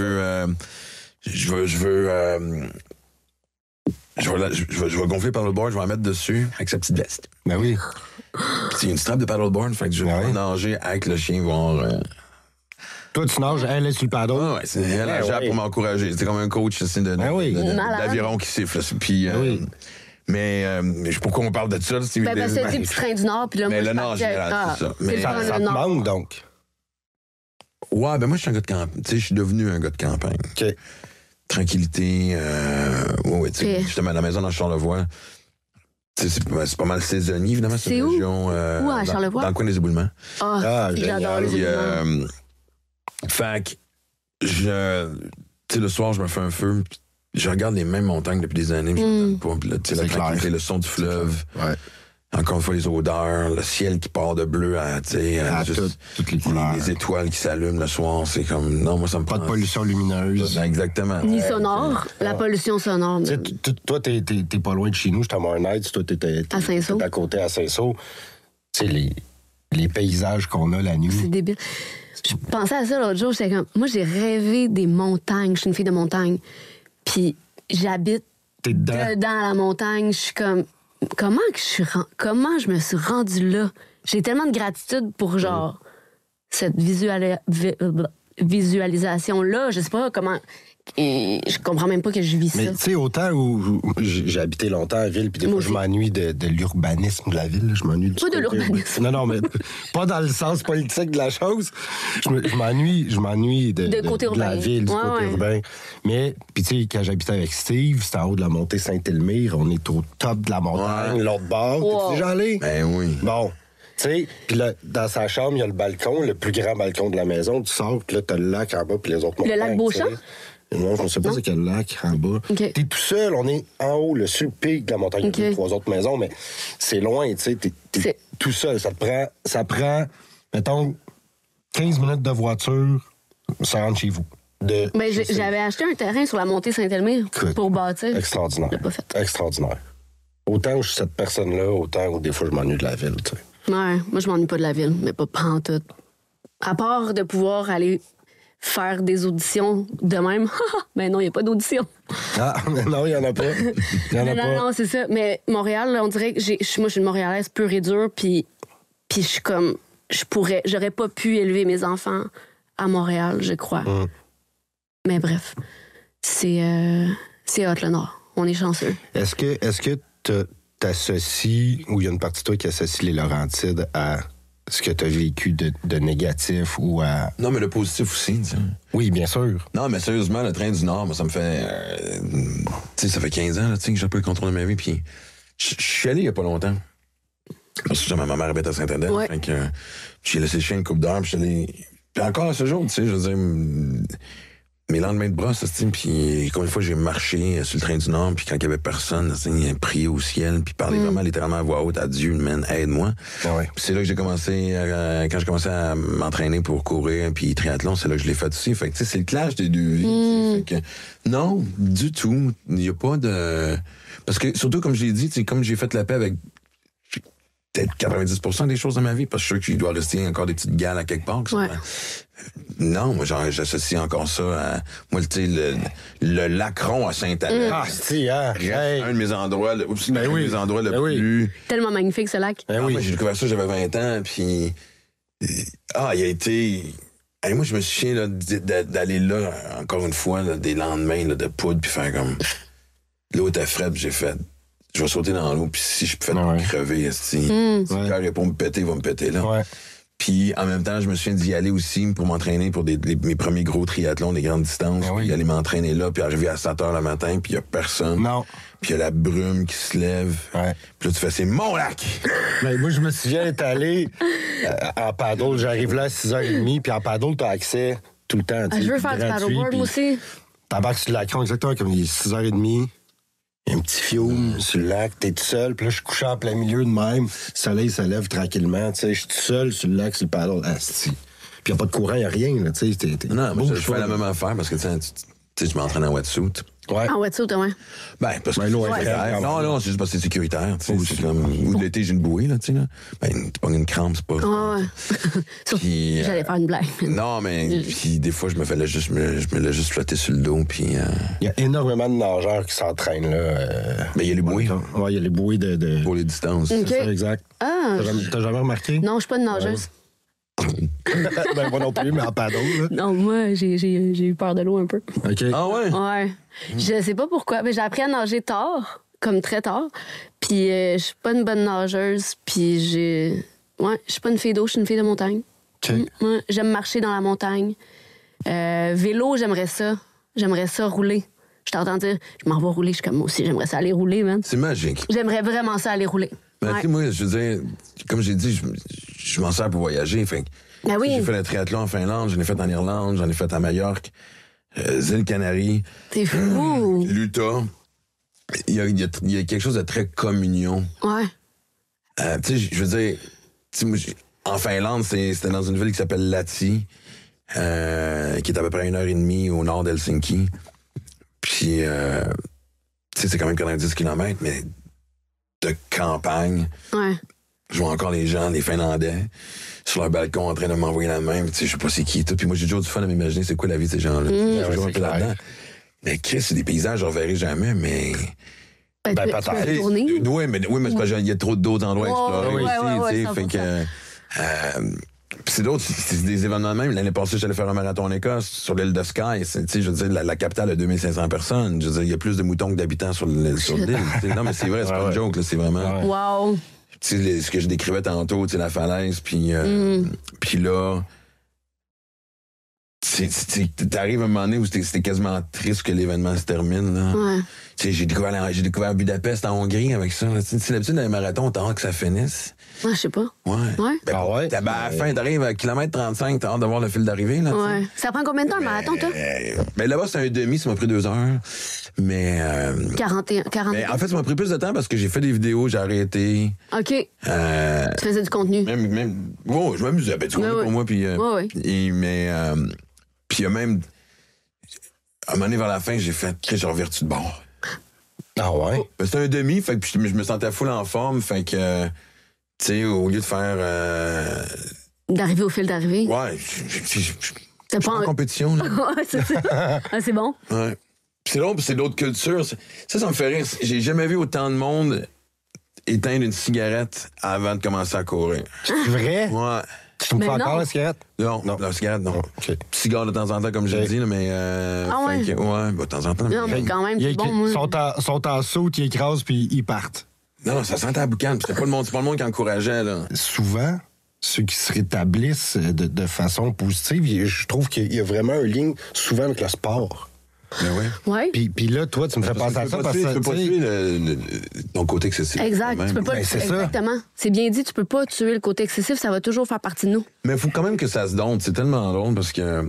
Je vais gonfler paddleboard, je vais la mettre dessus avec sa petite veste. Ben oui. Puis c'est une strap de paddleboard, fait que je vais Ouais. nager avec le chien, voir. Toi, tu nages, elle est sur le paddle. Ouais, c'est elle Ben gère ouais. pour m'encourager. C'est comme un coach aussi, Ben oui. d'aviron qui siffle. Puis, oui. mais pourquoi on parle de ça? C'est Ben, parce que c'est petit train du Nord, puis là, Mais moi, le je Nord, en partais- général, Ah, c'est ça. c'est Mais le fun, Ça le te Nord. manque, donc. Ouais, ben moi, je suis un gars de campagne. Tu sais, je suis devenu un gars de campagne. OK. Tranquillité. Ouais, tu sais, Ok. justement, à la maison dans Charlevoix. Tu sais, c'est pas mal saisonnier, évidemment. C'est une où? région. Où, à Charlevoix? Dans le coin des éboulements. Ah, Ah, j'adore les Puis, éboulements. fait que, tu sais, le soir, je me fais un feu. Puis je regarde les mêmes montagnes depuis des années. Je m'entends pas. Puis là, tu sais, la C'est clair. tranquillité, le son du fleuve. Ouais. Encore une fois, les odeurs, le ciel qui part de bleu à, tu sais, À juste toutes les couleurs. les étoiles qui s'allument le soir. C'est comme, non, moi, ça me Pas de prend- pollution lumineuse. Ben, exactement. Ni sonore, la pollution sonore. Tu sais, toi, t'es pas loin de chez nous, j'étais à Mornay, toi, t'es À Saint-Saul. à côté à Saint-Saul. Tu sais, les paysages qu'on a la C'est nuit. débile. Je pensais à ça l'autre jour, j'étais comme, moi, j'ai rêvé des montagnes. Je suis une fille de montagne. Puis j'habite T'es dedans. dedans la montagne. Je suis comme, comment je me suis rendue là? J'ai tellement de gratitude pour, genre, cette visualisation-là. Je sais pas comment... Et je comprends même pas que je vis Mais ça. tu sais, autant où j'ai habité longtemps à ville, puis des Moi fois, je aussi. m'ennuie de l'urbanisme de la ville. là. Je m'ennuie du Pas de côté- l'urbanisme. Non, mais pas dans le sens politique de la chose. Je m'ennuie de côté de la urbain. ville, du Ouais, côté ouais. urbain. Mais, puis tu sais, quand j'habitais avec Steve, c'était en haut de la montée Saint-Elmire. On est au top de la montagne, Ouais. l'autre bord. Wow. T'es déjà allé? Ben oui. Bon. Tu sais, puis là, dans sa chambre, il y a le balcon, le plus grand balcon de la maison. Tu sors, puis là, t'as le lac en bas, puis les autres montagnes. lac Beauchamp? tu sais. Non, je ne sais pas Non? c'est quel lac en bas. OK. T'es tout seul, on est en haut, le sur le pic de la montagne. OK. Il y a 2, 3 autres maisons, mais c'est loin, tu sais. T'es C'est- tout seul. Ça prend, mettons, 15 minutes de voiture, ça rentre chez vous. Ben, j'avais acheté un terrain sur la montée Saint-Elmire Écoute, pour bâtir. Extraordinaire. Je l'ai pas fait. Extraordinaire. Autant où je suis cette personne-là, autant où des fois je m'ennuie de la ville, tu sais. Ouais, moi, je m'ennuie pas de la ville, mais pas pantoute. À part de pouvoir aller faire des auditions de même. Ben non, il n'y a pas d'audition. Ah, non, il n'y en a pas. Il y en a Non, pas. non, c'est ça. Mais Montréal, là, on dirait que moi, je suis une Montréalaise pure et dure, puis je suis comme... J'aurais pas pu élever mes enfants à Montréal, je crois. Mais bref, c'est hot, le Nord. On est chanceux. Est-ce que t'associes, ou il y a une partie de toi qui associe les Laurentides à ce que tu as vécu de négatif ou à... Non, mais le positif aussi, tu sais. Oui, bien sûr. Non, mais sérieusement, le train du Nord, moi, ça me fait. Tu sais, ça fait 15 ans, là, tu sais, que j'ai pas eu le contrôle de ma vie. Puis, je suis allé il y a pas longtemps. Parce que ma mère habite à Saint-Adèle. Ouais. Fait que j'ai laissé le chien une coupe d'heure, puis je suis allé. Puis encore à ce jour, tu sais, je veux dire. Mes lendemains de brosse, tu sais, puis combien de fois j'ai marché sur le train du Nord, puis quand il y avait personne, tu sais, prié au ciel, puis parler vraiment littéralement à voix haute à Dieu, man, aide-moi. Ah ouais. Puis c'est là que j'ai commencé, quand j'ai commencé à m'entraîner pour courir, puis triathlon, c'est là que je l'ai fait aussi. Fait que, tu sais, c'est le clash des deux vies. tu sais. Fait que, non, du tout. Il n'y a pas de. Parce que, surtout, comme je l'ai dit, tu sais, comme j'ai fait la paix avec peut-être 90% des choses de ma vie, parce que je suis sûr qu'il doit rester encore des petites gales à quelque part. Ouais. Non, moi, j'associe encore ça à. Moi, tu sais, le Lacron à Saint-Adèle. Ah, si, hein? Reste Hey. un de mes endroits, un oui. de mes endroits le Ben oui. plus. Tellement magnifique, ce lac. Ben Ah, oui. moi, j'ai découvert ça, j'avais 20 ans, puis... il a été... Hey, moi, je me souviens là, d'aller là, encore une fois, là, des lendemains là, de poudre, puis faire comme... L'eau était fraîche, puis j'ai fait... Je vais sauter dans l'eau, puis si je peux Ah ouais. crever, si Ouais. le cœur est pour me péter, il va me péter, là. Ouais. Puis en même temps, je me souviens d'y aller aussi pour m'entraîner pour mes premiers gros triathlons, des grandes distances. Ben oui. Puis aller m'entraîner là, puis arriver à 7 h le matin, puis il y a personne. Non. Puis il y a la brume qui se lève. Ouais. Puis là, tu fais, c'est mon lac! Ben, moi, je me souviens être allé en paddle. J'arrive là à 6h30, puis en paddle, t'as accès tout le temps. tu Ah, sais, je veux puis faire du gratuit, paddleboard, puis moi aussi. T'embarques sur le Lacron exactement comme il est 6h30. Il y a un petit fiume sur le lac, t'es tout seul, puis là, je suis couché en plein milieu de même. Le soleil se lève tranquillement, tu sais, je suis tout seul sur le lac, sur le paddle. Asti. Puis il n'y a pas de courant, il n'y a rien, là, tu sais. Non, moi, je fais la même affaire parce que, tu sais, je m'entraîne en wetsuit. Ouais. En wetsuit, ouais. Ben, parce que. l'eau est Ouais. fraîche. Non, c'est juste parce que c'est sécuritaire. Tu sais, c'est comme. Ou de l'été, j'ai une bouée, là, tu sais, là. Ben, tu pognes une crampe, c'est pas. Ah ouais. Sauf Puis, que j'allais faire une blague. Non, mais puis des fois, je me laisse juste flotter sur le dos, puis... Il y a énormément de nageurs qui s'entraînent, là. Ben, il y a les bouées Ouais, il y a les bouées de... pour les distances. Ok. C'est ça, exact. Ah, T'as jamais remarqué? non, je suis pas une nageuse. Ben, moi non plus, mais en paddle, là. Non, moi, j'ai eu peur de l'eau un peu. OK. Ah ouais? Ouais. Je sais pas pourquoi. Mais j'ai appris à nager tard, comme très tard. Puis je suis pas une bonne nageuse. Puis ouais, je suis pas une fille d'eau, je suis une fille de montagne. OK. Ouais, j'aime marcher dans la montagne. Vélo, j'aimerais ça. J'aimerais ça rouler. Je t'entends dire, je m'en vais rouler. Je suis comme, moi aussi, j'aimerais ça aller rouler, man. C'est magique. J'aimerais vraiment ça aller rouler. Ben, Ouais. tu sais, moi, je veux dire, comme j'ai dit, je m'en sers pour voyager. Fait que, Ben oui. j'ai fait le triathlon en Finlande, j'en ai fait en Irlande, j'en ai fait à Majorque, les îles Canaries, C'est fou. l'Utah. Il y a quelque chose de très communion. Ouais. Tu sais, je veux dire, tu sais, moi, en Finlande, c'était dans une ville qui s'appelle Lahti, qui est à peu près 1h30 au nord d'Helsinki. Puis, tu sais, c'est quand même 90 km, mais de campagne. Ouais. Je vois encore les gens, les Finlandais, sur leur balcon en train de m'envoyer la main. Tu sais, je sais pas c'est qui et tout. Puis moi, j'ai toujours du fun à m'imaginer c'est quoi la vie de ces gens-là. Je Ouais, joue un c'est peu clair. là-dedans. Mais Chris, c'est des paysages que je reverrai jamais, mais... Ben, Ben, tu peux peut-être. retourner. Oui, mais c'est parce qu'il y a trop d'autres endroits à explorer ouais, aussi, tu sais. Fait que... puis c'est d'autres, c'est des événements de même. L'année passée, j'allais faire un marathon en Écosse, sur l'île de Skye. Tu sais, je veux dire, la capitale a 2500 personnes. Je veux dire, il y a plus de moutons que d'habitants sur l'île. Tu sais. Non, mais c'est vrai, c'est pas une joke, là, c'est vraiment... Ouais. Wow. Tu sais, ce que je décrivais tantôt, tu sais, la falaise, puis là... T'arrives à un moment donné où c'était quasiment triste que l'événement se termine, là. Ouais. Tu sais, j'ai découvert Budapest en Hongrie avec ça. Tu sais, d'habitude, dans les marathons, t'as hâte que ça finisse. Ouais, je sais pas. Ouais. Ouais. Ben, Ah ouais? à la fin, t'arrives à kilomètre 35, t'as hâte de voir le fil d'arrivée, là. tu sais. Ouais. Ça prend combien de temps un marathon, toi? Ben là-bas, c'est un demi, ça m'a pris 2 heures. Mais, 40. mais en fait, ça m'a pris plus de temps parce que j'ai fait des vidéos, j'ai arrêté. OK. Tu faisais du contenu. Bon, je m'amusais. Ben, tu comprends Ouais, pour moi. Puis, ouais. puis il y a même... À un moment donné, vers la fin, j'ai fait « je revertu de bord ». Ah ouais? Ben, c'était un demi, fait que je me sentais full en forme, fait que, tu sais, au lieu de faire... D'arriver au fil d'arrivée. ouais, je suis T'as pas en compétition, là. Ouais, c'est ça. Ah, c'est bon. Ouais. Puis c'est drôle, puis c'est d'autres cultures. Ça me fait rire. J'ai jamais vu autant de monde éteindre une cigarette avant de commencer à courir. C'est vrai? Ouais. Tu me Mais fais encore non. la cigarette? Non, Non. la cigarette, non. OK. Cigare de temps en temps, comme j'ai Ok. dit, là, mais... Ah ouais? fait que, ouais, de temps en temps. Non, mais quand même, Il y a c'est bon, écrit- moi. sont en saut, ils écrasent, puis ils partent. Non, ça sentait la boucane. Puis c'est pas le monde qui encourageait, là. Souvent, ceux qui se rétablissent de façon positive, je trouve qu'il y a vraiment un lien souvent avec le sport. Mais ouais. Ouais. Puis là, toi, tu me fais penser à ça parce Tu que peux pas tu sais, tuer ton côté excessif. Exact. quand Tu même. peux pas. Ben, c'est ça. Exactement. C'est bien dit, tu peux pas tuer le côté excessif, ça va toujours faire partie de nous. Mais il faut quand même que ça se dompte. C'est tellement drôle parce que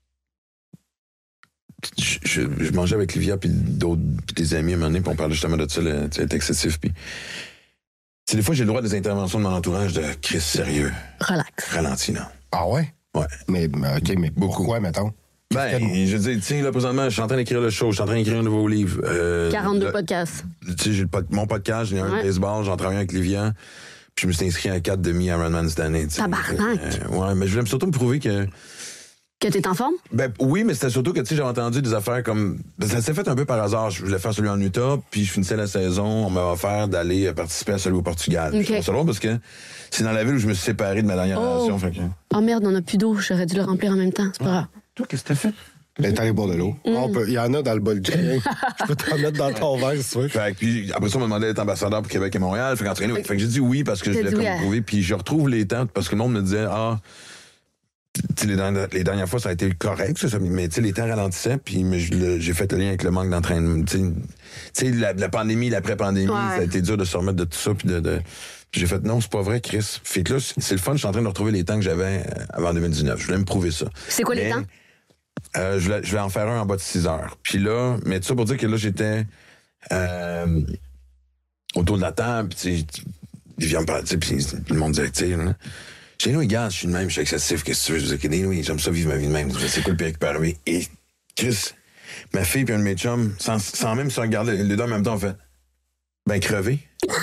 je mangeais avec Livia puis des amis à un moment donné, puis on parlait justement de ça, être excessif. Puis des fois, j'ai le droit à des interventions de mon entourage de Chris sérieux. Relax. Ralenti, non. Ah ouais? Ouais. Mais OK, mais Beaucoup. pourquoi, mettons? Ben, je veux dire, tiens, là, présentement, je suis en train d'écrire le show, je suis en train d'écrire un nouveau livre. 42 le- podcasts. Tu sais, j'ai mon podcast, j'ai un de Ouais. baseball, j'en travaille avec Livia. Puis je me suis inscrit à 4 demi-Ironman cette année. tu sais. Tabarnak! Ouais, mais je voulais surtout me prouver que... Que t'es en forme? Ben oui, mais c'était surtout que, tu sais, j'avais entendu des affaires comme... Ça s'est fait un peu par hasard. Je voulais faire celui en Utah, puis je finissais la saison. On m'a offert d'aller participer à celui au Portugal. Ok. Je trouve ça drôle parce que c'est dans la ville où je me suis séparé de ma dernière relation. Fait que... Oh merde, on a plus d'eau, j'aurais dû le remplir en même temps. C'est pas grave. Toi, qu'est-ce que t'as fait? Ben, t'allais boire de l'eau. Il y en a dans le bol de chien. Je peux t'en mettre dans ton verre, si tu veux. Fait que, puis après ça, on m'a demandé d'être ambassadeur pour Québec et Montréal. Fait qu'entraîner, fait que j'ai dit oui parce que je T'as voulais dit comme oui à- prouver. Puis je retrouve les temps parce que le monde me disait, tu sais, les dernières fois, ça a été correct, ça, mais tu sais, les temps ralentissaient, puis j'ai fait le lien avec le manque d'entraînement. Tu sais, la pandémie, l'après-pandémie, Ouais. ça a été dur de se remettre de tout ça, puis j'ai fait, non, c'est pas vrai, Chris. Fait que là, c'est le fun, je suis en train de retrouver les temps que j'avais avant 2019. Je voulais me prouver ça. C'est quoi les Mais, temps? je vais en faire un en bas de 6 heures. Puis là, mais tout ça pour dire que là, autour de la table, puis ils viennent parler, puis le monde disait, tu sais, chez nous, regarde, je suis de même, je suis excessif, qu'est-ce que tu veux? Je disais, oui, j'aime ça vivre ma vie de même. C'est quoi le pire qui peut arriver? Et Chris, ma fille puis un de mes chums, sans même se regarder, les deux en même temps, en fait, ben, crever.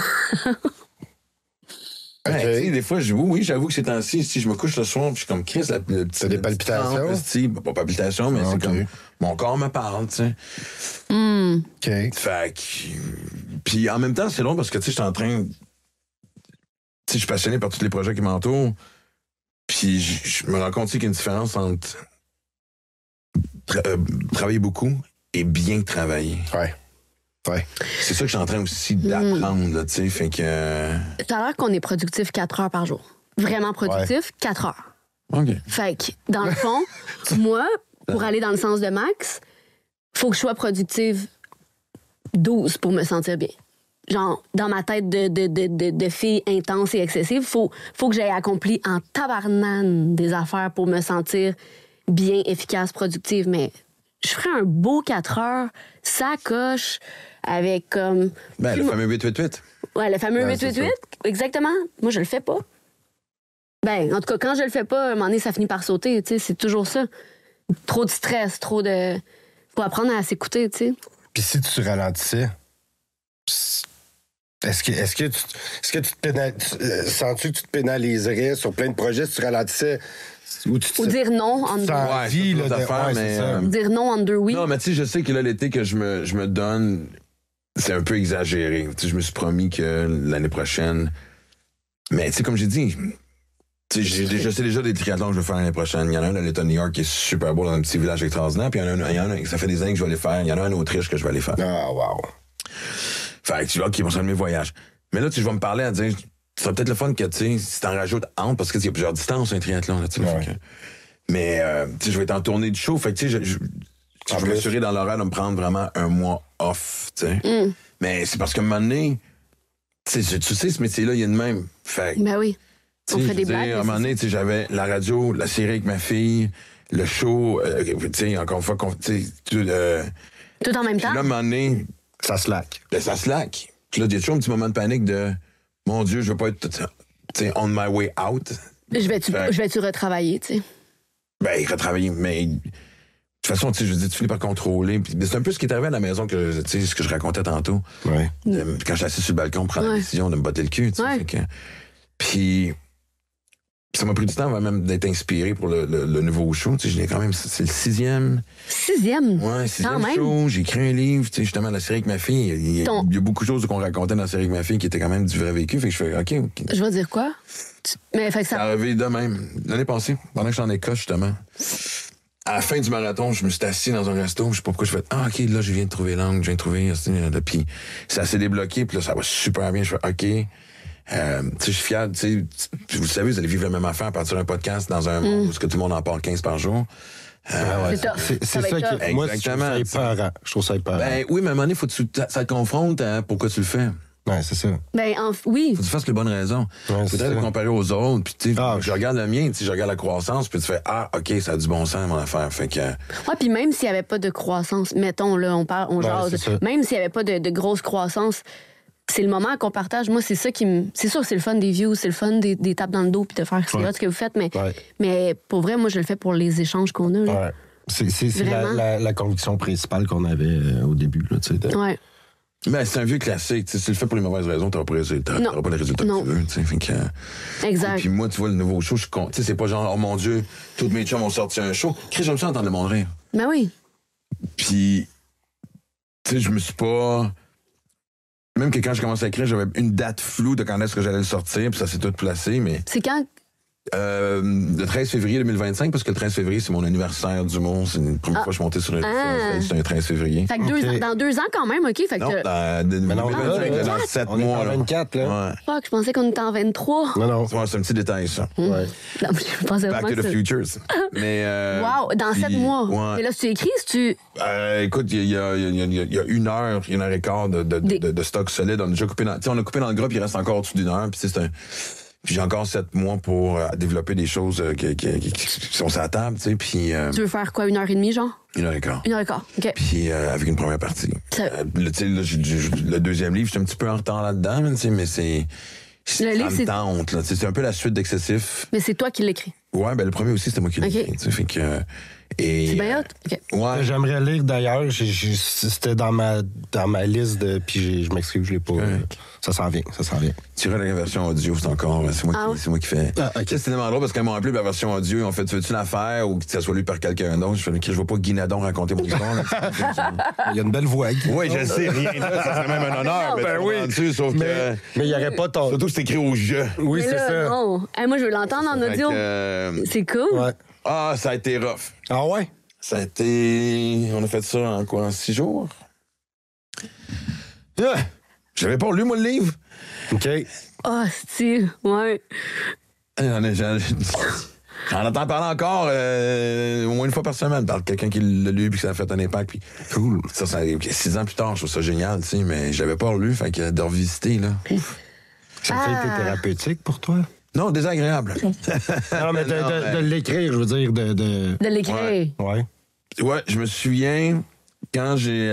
Ben, des fois, oui, j'avoue que c'est temps-ci, si je me couche le soir, puis je suis comme Chris, le petit. T'as des palpitations? Pas palpitations, mais c'est comme. Mon corps me parle, tu sais. OK. Fait que. Puis en même temps, c'est long parce que, tu sais, je suis en train. Tu sais, je suis passionné par tous les projets qui m'entourent. Puis je me rends compte aussi qu'il y a une différence entre travailler beaucoup et bien travailler. Ouais. C'est ça que je suis en train aussi d'apprendre, là, tu sais, fait que... Ça a l'air qu'on est productif 4 heures par jour. Vraiment productif, 4 heures. OK. Fait que, dans le fond, moi, pour aller dans le sens de Max, faut que je sois productive 12 pour me sentir bien. Genre, dans ma tête de fille intense et excessive, faut que j'aie accompli en tabarnane des affaires pour me sentir bien, efficace, productive. Mais je ferais un beau 4 heures, ça coche, avec comme... Ben, le fameux 888. Ouais, le fameux 888, exactement. Moi, je le fais pas. Ben, en tout cas, quand je le fais pas, à un moment donné, ça finit par sauter, tu sais, c'est toujours ça. Trop de stress, trop de... Faut apprendre à s'écouter, tu sais. Puis si tu ralentissais, est-ce que tu te sens-tu que tu te pénaliserais sur plein de projets si tu ralentissais? Ou dire non en deux. Envie, là, d'affaires, mais... Dire non en deux, oui. Non, mais tu sais, je sais que là, l'été que je me donne, c'est un peu exagéré. Tu sais, je me suis promis que l'année prochaine... Mais tu sais, comme j'ai dit... Je sais déjà des triathlons que je vais faire l'année prochaine. Il y en a un dans l'État de New York qui est super beau dans un petit village extraordinaire. Puis il y en a un, ça fait des années que je vais aller faire. Il y en a un en Autriche que je vais aller faire. Ah, wow. Fait que tu vois, OK, bon, ça de mes voyages. Mais là, tu vas me parler à dire, ce serait peut-être le fun que, tu sais, si t'en rajoutes entre, parce qu'il y a plusieurs distances, un triathlon, là, tu sais. Ouais. Mais, tu sais, je vais être en tournée du show. Fait que, tu sais, je vais m'assurer dans l'horaire de me prendre vraiment un mois off, tu sais. Mais c'est parce qu'à un moment donné, tu sais, ce métier-là, il y a de même. Fait que, ben oui. On fait des blagues. À un moment donné, j'avais la radio, la série avec ma fille, le show, tu sais, encore une fois, tout en même temps. Là, à un moment donné, ça slack. Ben, ça slack. Puis là, il y a toujours un petit moment de panique de mon Dieu, je veux pas être on my way out. Je vais-tu retravailler, tu sais? Ben, retravailler, mais de toute façon, tu sais, je veux dire, tu finis par contrôler. Puis c'est un peu ce qui est arrivé à la maison, ce que je racontais tantôt. Ouais. Quand je suis assis sur le balcon, prendre la décision de me botter le cul. Puis ça m'a pris du temps avant même d'être inspiré pour le nouveau show. Tu sais, je l'ai quand même, c'est le 6e. 6e? Ouais, 6e show. J'ai écrit un livre, tu sais, justement, la série avec ma fille. Il y a beaucoup de choses qu'on racontait dans la série avec ma fille qui étaient quand même du vrai vécu. Fait que je fais, OK. Je vais dire quoi? Mais fait que ça... C'est arrivé de même. L'année passée, pendant que j'étais en Écosse, justement. À la fin du marathon, je me suis assis dans un resto. Je sais pas pourquoi je fais, OK, là, je viens de trouver l'angle, je viens de trouver. Puis ça s'est débloqué, puis là, ça va super bien. Je fais, OK. Tu sais, je suis fier, tu sais, vous le savez, vous allez vivre la même affaire à partir d'un podcast dans un monde où tout le monde en parle 15 par jour. C'est ça qui... Moi, je trouve ça épeurant. Je trouve ça épeurant. Ben oui, mais à un moment donné, ça te confronte à pourquoi tu le fais. Ouais, c'est ça. Ben, oui. Faut que tu fasses les bonnes raisons. Ouais, faut peut-être le comparer aux autres. Puis, tu sais, je regarde le mien, je regarde la croissance, puis tu fais, OK, ça a du bon sens, mon affaire. Fait que. Ouais, puis même s'il n'y avait pas de croissance, mettons, là, on jase. Même s'il n'y avait pas de grosse croissance, c'est le moment qu'on partage. Moi, c'est ça qui me. C'est sûr, c'est le fun des views, c'est le fun des tapes dans le dos, puis de faire ce que vous faites, mais pour vrai, moi, je le fais pour les échanges qu'on a. Là. Ouais. C'est la conviction principale qu'on avait au début, là, tu sais. Ouais. Ben, c'est un vieux classique. T'sais, si tu le fais pour les mauvaises raisons, t'auras pas les résultats que tu veux. Fait que, exact. Puis moi, tu vois, le nouveau show, je suis content. C'est pas genre, oh mon Dieu, tous mes chums ont sorti un show. Chris, j'aime ça entendre le monde rire. Ben oui. Puis, tu sais, je me suis pas... Même que quand je commençais à écrire, j'avais une date floue de quand est-ce que j'allais le sortir, puis ça s'est tout placé, mais... C'est quand? Le 13 février 2025, parce que le 13 février, c'est mon anniversaire d'humour. C'est une première fois que je suis monté sur c'est un 13 février. Fait que dans 2 ans quand même, OK? Fait que non, dans 7 mois. On est en 24, là. Ouais. Fuck, je pensais qu'on était en 23. Non. Ouais, c'est un petit détail, ça. Ouais. Non, je pensais Back to the Futures. Mais, wow, dans 7 mois. Ouais. Mais là, si tu écris, si tu... écoute, il y a 1 heure et quart de stock solide. On a déjà coupé on a coupé dans le gras, puis il reste encore au-dessus d'1 heure. Puis c'est un... Puis j'ai encore 7 mois pour développer des choses qui sont sur la table, tu sais. Puis. Tu veux faire quoi, 1h30, genre? 1h15. 1h15, OK. Puis avec une première partie. Le deuxième livre, je suis un petit peu en retard là-dedans, mais c'est. Le livre, c'est. Tente, là. C'est un peu la suite d'Excessif. Mais c'est toi qui l'écris. Ouais, ben le premier aussi, c'était moi qui l'ai écrit. Fait que. C'est bien hot? OK. Ouais. J'aimerais lire d'ailleurs. C'était dans ma liste de. Puis je m'excuse, je l'ai pas. Ça s'en vient. Tu iras la version audio, c'est encore. C'est moi qui fais. OK. C'est tellement drôle parce qu'ils m'ont appelé la version audio. Ils ont fait, tu veux-tu la faire ou que ça soit lu par quelqu'un d'autre? Je fais, OK, je vois pas Guy Nadon raconter mon histoire. Il y a une belle voix. Guy. Oui, je sais, rien là, ça serait même un honneur. Ben oui. Sauf mais il n'y aurait pas ton. Surtout que c'est écrit au jeu. Oui, c'est ça. Non. Hey, moi, je veux l'entendre en audio. C'est cool. Ouais. Ah, ça a été rough. Ah ouais? Ça a été. On a fait ça en quoi? En 6 jours? J'avais pas lu, moi, le livre. OK. Ah, c'est. Ouais. J'en entends parler encore au moins une fois par semaine par quelqu'un qui l'a lu puis que ça a fait un impact. Puis Cool. ça 6 ans plus tard, je trouve ça génial, tu sais, mais je l'avais pas relu, fait que de revisiter, là. Ça a été thérapeutique pour toi? Non, désagréable. Non, mais de l'écrire, je veux dire, De l'écrire. Ouais. Ouais, je me souviens quand j'ai.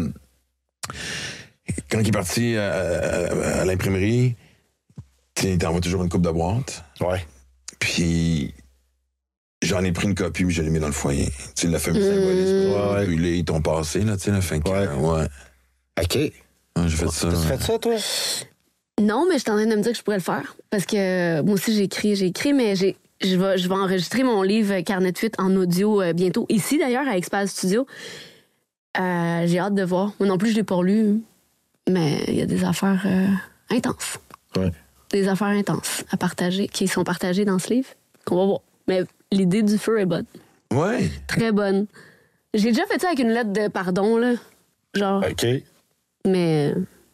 Quand il est parti à l'imprimerie, il t'envoie toujours une coupe de boîte. Ouais. Puis j'en ai pris une copie puis je l'ai mis dans le foyer. Tu sais, le fameux symbolisme. Brûler ton passé, là, tu sais, la fin. Ouais. OK. Ouais, j'ai fait ça. Tu ferais ça, toi? Non, mais je suis en train de me dire que je pourrais le faire. Parce que moi aussi, j'ai écrit, mais je vais enregistrer mon livre Carnet de fuite en audio bientôt. Ici, d'ailleurs, à Expat Studio. J'ai hâte de voir. Moi non plus, je l'ai pas lu, mais il y a des affaires intenses. Ouais. Des affaires intenses à partager, qui sont partagées dans ce livre, qu'on va voir. Mais l'idée du feu est bonne. Ouais. Très bonne. J'ai déjà fait ça avec une lettre de pardon, là. Genre. OK. Mais.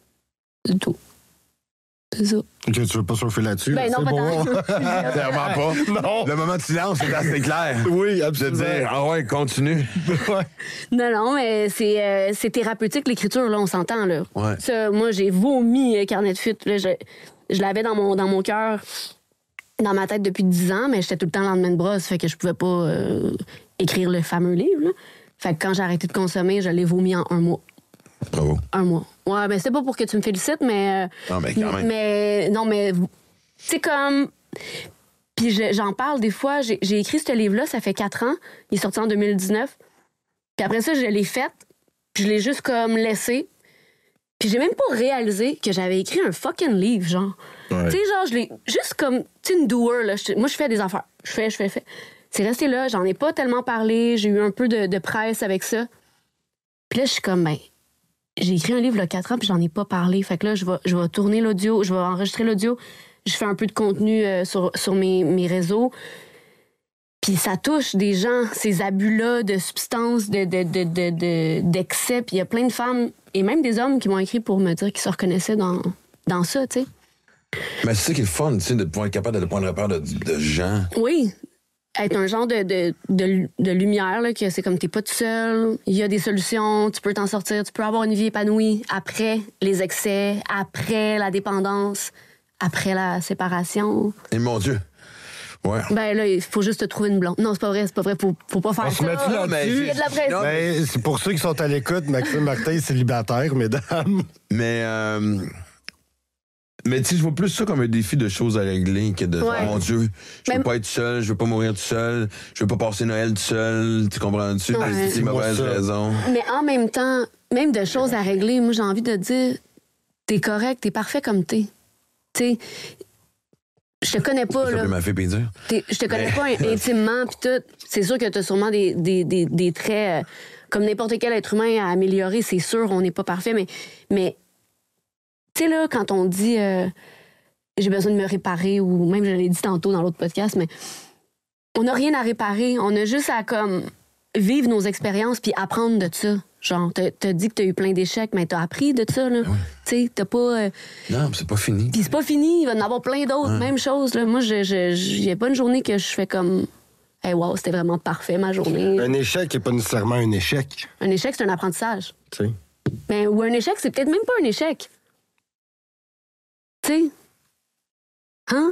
Du tout. C'est ça. OK, tu veux pas surfer là-dessus? Ben non, c'est pas bon. Clairement pas. Non. Le moment de silence, c'est assez clair. Oui, De absolument. dire, ah ouais, continue. Ouais. Non, mais c'est thérapeutique, l'écriture, là, on s'entend, là. Ouais. Ça, moi, j'ai vomi Carnet de fuite. Là, je l'avais dans mon cœur, dans ma tête depuis 10 ans, mais j'étais tout le temps le lendemain de brosse, fait que je pouvais pas écrire le fameux livre, là. Fait que quand j'ai arrêté de consommer, je l'ai vomi en 1 mois. Bravo. 1 mois. Ouais, ben c'était pas pour que tu me félicites, mais... Non, mais quand même. Mais c'est comme... Puis j'en parle des fois. J'ai écrit ce livre-là, ça fait 4 ans. Il est sorti en 2019. Puis après ça, je l'ai fait. Puis je l'ai juste comme laissé. Puis j'ai même pas réalisé que j'avais écrit un fucking livre, genre. Ouais. Tu sais, genre, je l'ai... Juste comme, tu sais, une doer, là. Moi, je fais des affaires. Je fais. C'est resté là. J'en ai pas tellement parlé. J'ai eu un peu de presse avec ça. Puis là, je suis comme, ben... J'ai écrit un livre il y a 4 ans, puis j'en ai pas parlé. Fait que là, je vais tourner l'audio, je vais enregistrer l'audio. Je fais un peu de contenu sur mes réseaux. Puis ça touche des gens, ces abus-là de substances, d'excès. Puis il y a plein de femmes, et même des hommes, qui m'ont écrit pour me dire qu'ils se reconnaissaient dans ça, tu sais. Mais c'est ça qui est le fun, tu sais, de pouvoir être capable de prendre repère de gens. Oui. Être un genre de lumière, là, que c'est comme t'es pas tout seul, il y a des solutions, tu peux t'en sortir, tu peux avoir une vie épanouie après les excès, après la dépendance, après la séparation. Et mon Dieu. Ouais. Ben là, il faut juste te trouver une blonde. Non, c'est pas vrai, faut pas faire On se ça. met-tu là-dessus? Il y a de la pression. Ben, c'est pour ceux qui sont à l'écoute, Maxime Martin est célibataire, mesdames. Mais tu sais, je vois plus ça comme un défi de choses à régler que de Ouais. oh mon Dieu, je veux pas être seul, je veux pas mourir tout seul, je veux pas passer Noël tout seul, tu comprends-tu? Ouais. C'est une mauvaise raison. Mais en même temps, même de choses à régler, moi, j'ai envie de dire, t'es correct, t'es parfait comme t'es. Tu sais, je te connais pas, Je là. peux ma fille dire. Je te connais pas intimement, pis tout. C'est sûr que t'as sûrement des traits, comme n'importe quel être humain à améliorer, c'est sûr, on n'est pas parfait, mais tu sais, là, quand on dit j'ai besoin de me réparer, ou même je l'ai dit tantôt dans l'autre podcast, mais on n'a rien à réparer. On a juste à, comme, vivre nos expériences puis apprendre de ça. Genre, t'as dit que t'as eu plein d'échecs, mais t'as appris de ça, là. Oui. Tu sais, t'as pas... Non, mais c'est pas fini. Puis c'est pas fini, il va y en avoir plein d'autres, même chose, là. Moi, il y a pas une journée que je fais comme... Hey, wow, c'était vraiment parfait, ma journée. Un échec n'est pas nécessairement un échec. Un échec, c'est un apprentissage. Tu sais. Ben, ou un échec, c'est peut-être même pas un échec. Tu sais? Hein?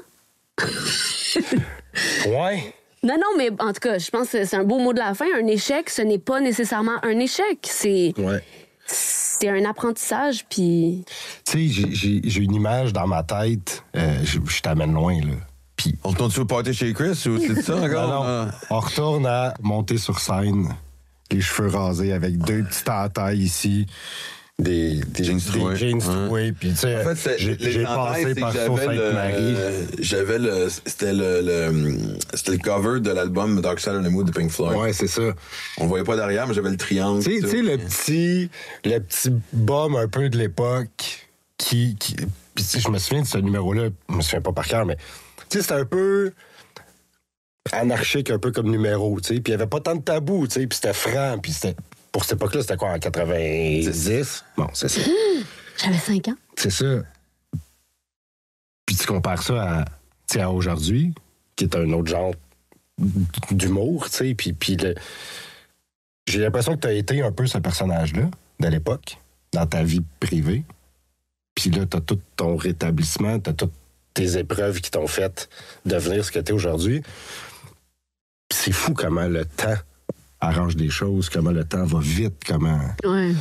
Ouais. Non, mais en tout cas, je pense que c'est un beau mot de la fin. Un échec, ce n'est pas nécessairement un échec. C'est un apprentissage, puis... Tu sais, j'ai une image dans ma tête. Je t'amène loin, là. Puis... On retourne sur le party chez Chris ou c'est ça encore? Non. On retourne à monter sur scène, les cheveux rasés avec deux petites entailles ici. Des jeans troués. Puis, tu sais, en fait, j'ai passé par Sainte-Marie. J'avais c'était le cover de l'album Dark Side of the Moon de Pink Floyd. Ouais, c'est ça. On le voyait pas derrière, mais j'avais le triangle. Tu sais, le petit bum un peu de l'époque qui puis, je me souviens de ce numéro-là, je me souviens pas par cœur, mais tu sais, c'était un peu anarchique, un peu comme numéro, tu sais. Puis il y avait pas tant de tabous, tu sais, puis c'était franc, puis c'était... Pour cette époque-là, c'était quoi, en 90? Bon, c'est ça. J'avais 5 ans. C'est ça. Puis tu compares ça à aujourd'hui, qui est un autre genre d'humour, tu sais, puis j'ai l'impression que tu as été un peu ce personnage-là, de l'époque, dans ta vie privée. Puis là, tu as tout ton rétablissement, tu as toutes tes épreuves qui t'ont fait devenir ce que tu es aujourd'hui. Puis c'est fou comment le temps arrange des choses, comment le temps va vite, comment... Ouais.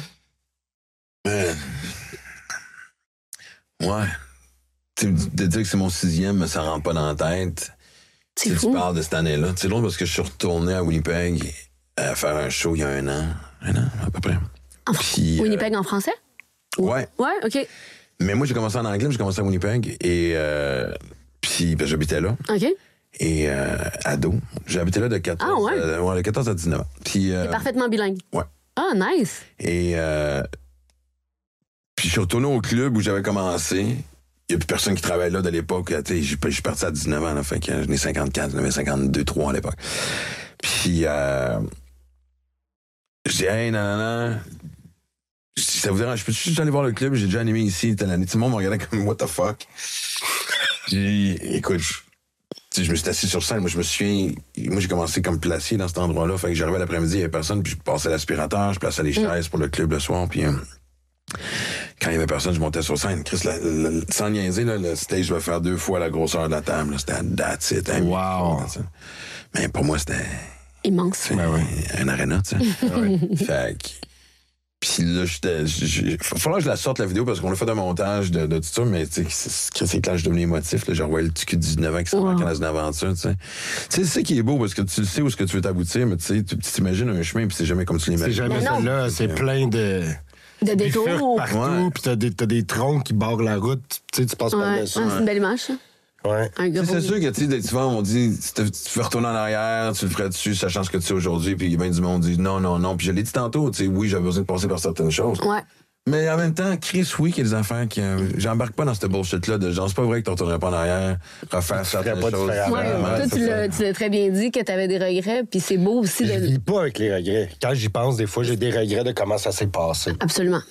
Ouais. De dire que c'est mon 6e, ça rentre pas dans la tête. C'est fou. Tu parles de cette année-là. C'est long parce que je suis retourné à Winnipeg à faire un show il y a un an à peu près. Puis, Winnipeg en français? Ouais. Ouais, OK. Mais moi, j'ai commencé en anglais, mais j'ai commencé à Winnipeg et puis j'habitais là. OK. Et ado. J'ai habité là de 14, de 14 à 19 ans. Puis, T'es parfaitement bilingue. Ouais. Ah, nice. Et puis je suis retourné au club où j'avais commencé. Il n'y a plus personne qui travaille là de l'époque. Je suis parti à 19 ans, là, fait que j'en ai 54, j'en avais 52, 3 à l'époque. Puis je dis, hey, non. Ça vous dérange, je peux juste aller voir le club? J'ai déjà animé ici, telle année. Tout le monde me regardait comme, what the fuck? J'ai dit, écoute, je me suis assis sur scène. Moi, j'ai commencé comme placier dans cet endroit-là. Fait que j'arrivais l'après-midi, il n'y avait personne, puis je passais l'aspirateur, je plaçais les chaises pour le club le soir, puis quand il n'y avait personne, je montais sur scène. Chris, sans niaiser, là, le stage va faire 2 fois la grosseur de la table. C'était that's it. Wow. Mais pour moi, c'était... Immense. Un aréna, tu sais. Fait que... Puis là, il falloir que je la sorte, la vidéo, parce qu'on a fait un montage de tout ça, mais tu sais, c'est quand je devenais émotif, là, j'ai revoyé le petit cul de 19 ans qui s'embarque dans une aventure, tu sais. C'est ça qui est beau, parce que tu le sais où est-ce que tu veux t'aboutir, mais tu sais, tu t'imagines un chemin, puis c'est jamais comme tu l'imagines. C'est jamais ça, là, c'est plein de détours partout, puis t'as des troncs qui barrent la route, tu sais, tu passes par-dessus. C'est une belle image, ça. Ouais. C'est sûr que, tu sais, souvent, on dit, tu veux retourner en arrière, tu le ferais dessus, sachant ce que tu sais aujourd'hui, puis bien du monde dit non. Puis je l'ai dit tantôt, tu sais, oui, j'avais besoin de passer par certaines choses. Ouais. Mais en même temps, Chris, oui, qu'il y a des affaires qui. J'embarque pas dans cette bullshit-là de genre, c'est pas vrai que tu retournerais pas en arrière, refaire certaines choses. Toi, tu l'as très bien dit que tu avais des regrets, puis c'est beau aussi Je vis pas avec les regrets. Quand j'y pense, des fois, j'ai des regrets de comment ça s'est passé. Absolument.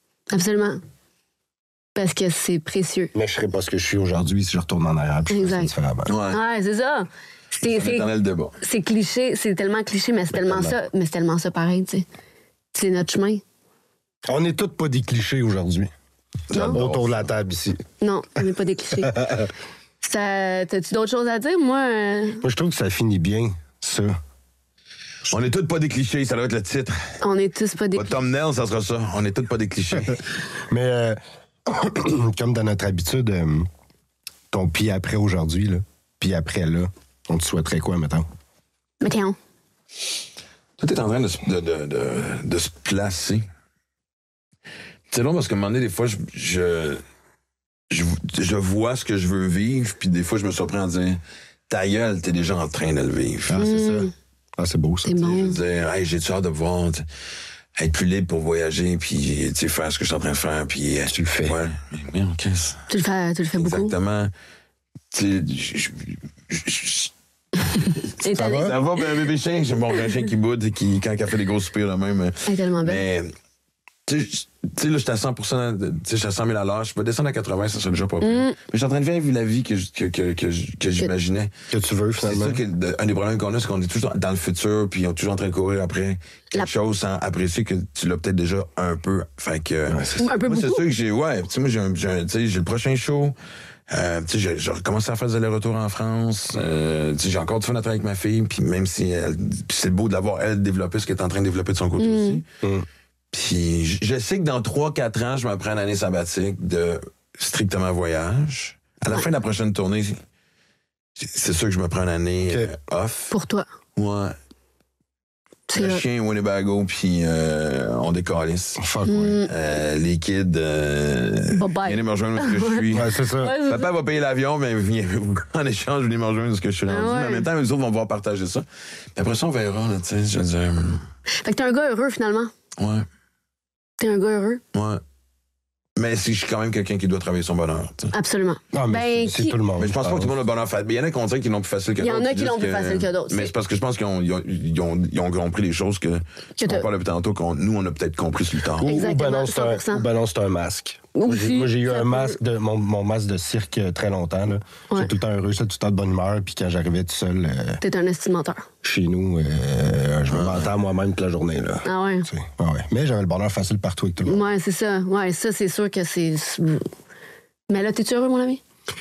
Parce que c'est précieux. Mais je serais pas ce que je suis aujourd'hui si je retourne en arrière. Exact. Différemment. Ouais, c'est ça. C'est éternel débat. C'est cliché, c'est tellement cliché, mais c'est tellement ça. Mais c'est tellement ça pareil, tu sais. C'est notre chemin. On n'est tous pas des clichés aujourd'hui. Autour de la table ici. Non, on n'est pas des clichés. T'as-tu d'autres choses à dire? Moi, je trouve que ça finit bien, ça. On est tous pas des clichés, ça doit être le titre. On est tous pas des clichés. Thumbnail, ça sera ça. On est tous pas des clichés. Mais comme dans notre habitude, ton pied après aujourd'hui, là, puis après là, on te souhaiterait quoi, mettons? Mettons. Tout est en train de se placer. C'est long parce qu'à un moment donné, des fois, je vois ce que je veux vivre, puis des fois, je me surprends en disant, ta gueule, t'es déjà en train de le vivre. Ah, c'est ça. Ah, c'est beau, ça. C'est bon. Je veux dire, hey, j'ai-tu hâte de pouvoir être plus libre pour voyager, puis faire ce que je suis en train de faire, puis... Tu le fais. Ouais. Mais OK. Tu le fais beaucoup. Exactement. Ça va, bébé chien. J'ai un chien qui boude, quand il fait des gros soupirs, là même. Elle est tellement belle. Mais... Tu sais, là, j'étais à 100%, j'étais à 100 000 à l'heure. Je peux descendre à 80, ça serait déjà pas pire. Mais je suis en train de vivre la vie que j'imaginais. Que tu veux, finalement. C'est ça un des problèmes qu'on a, c'est qu'on est toujours dans le futur, puis on est toujours en train de courir après quelque chose sans apprécier que tu l'as peut-être déjà un peu. Fait que. Un peu moi, beaucoup. c'est sûr que j'ai. Ouais, tu sais, moi, j'ai le prochain show. Tu sais, j'ai recommencé à faire des allers-retours en France. Tu sais, j'ai encore du fun à travailler avec ma fille, puis même si c'est beau de l'avoir, elle, développer ce qu'elle est en train de développer de son côté aussi. Puis je sais que dans 3-4 ans, je me prends une année sabbatique de strictement voyage. À la fin de la prochaine tournée, c'est sûr que je me prends une année off. Pour toi. Ouais. Le chien Winnebago, puis on décalisse. Fuck, ouais. Les kids, Bye-bye. viennez me rejoindre où je suis. Ouais, c'est ça. Ouais, Papa va payer l'avion, mais en échange, venez me rejoindre où je suis rendu. ouais. Mais en même temps, les autres vont pouvoir partager ça. Puis après ça, on verra, là, tu sais. Je veux dire. Fait que t'es un gars heureux, finalement. Ouais. T'es un gars heureux. Ouais. Mais si je suis quand même quelqu'un qui doit travailler son bonheur. T'sais. Absolument. Non, mais Ben, c'est tout le monde. Mais je pense pas que tout le monde a le bonheur facile. Il y en a qui ont dit qu'ils l'ont plus facile que Il y d'autres. en a qui C'est l'ont juste plus facile que d'autres, Mais c'est- c'est parce que je pense qu'ils ont compris les choses que on t'as- parlait tantôt, nous, on a peut-être compris sur le temps. Ou Exactement, ben non, c'est 100%. c'est un masque. Aussi, Moi, j'ai eu ça un peut- masque de mon masque de cirque très longtemps. Là. Ouais. J'étais tout le temps heureux, j'étais tout le temps de bonne humeur. Puis quand j'arrivais tout seul T'es un estimateur. chez nous, je me mentais à moi-même toute la journée. Là. Ah ouais. Tu sais, ouais. Mais j'avais le bonheur facile partout avec tout le monde. Ouais, c'est ça. Ouais, ça, c'est sûr que c'est. Mais là, t'es-tu heureux, mon ami?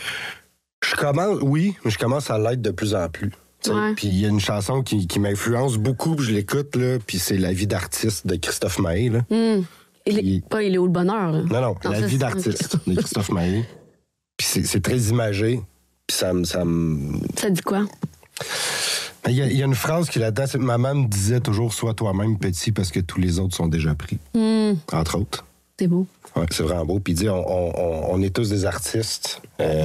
Je commence à l'être de plus en plus. Tu sais. Ouais. Puis il y a une chanson qui m'influence beaucoup, puis je l'écoute, là, puis c'est La vie d'artiste de Christophe Maé. Là. Pas il est où le bonheur, là. Non, Non, La ça, vie c'est- d'artiste de Christophe Maé. Puis c'est très imagé. Puis ça me... Ça dit quoi? Il y a une phrase qui est là-dedans, c'est ma maman me disait toujours « Sois toi-même petit parce que tous les autres sont déjà pris Entre autres. C'est beau. Ouais, c'est vraiment beau. Puis il dit on est tous des artistes.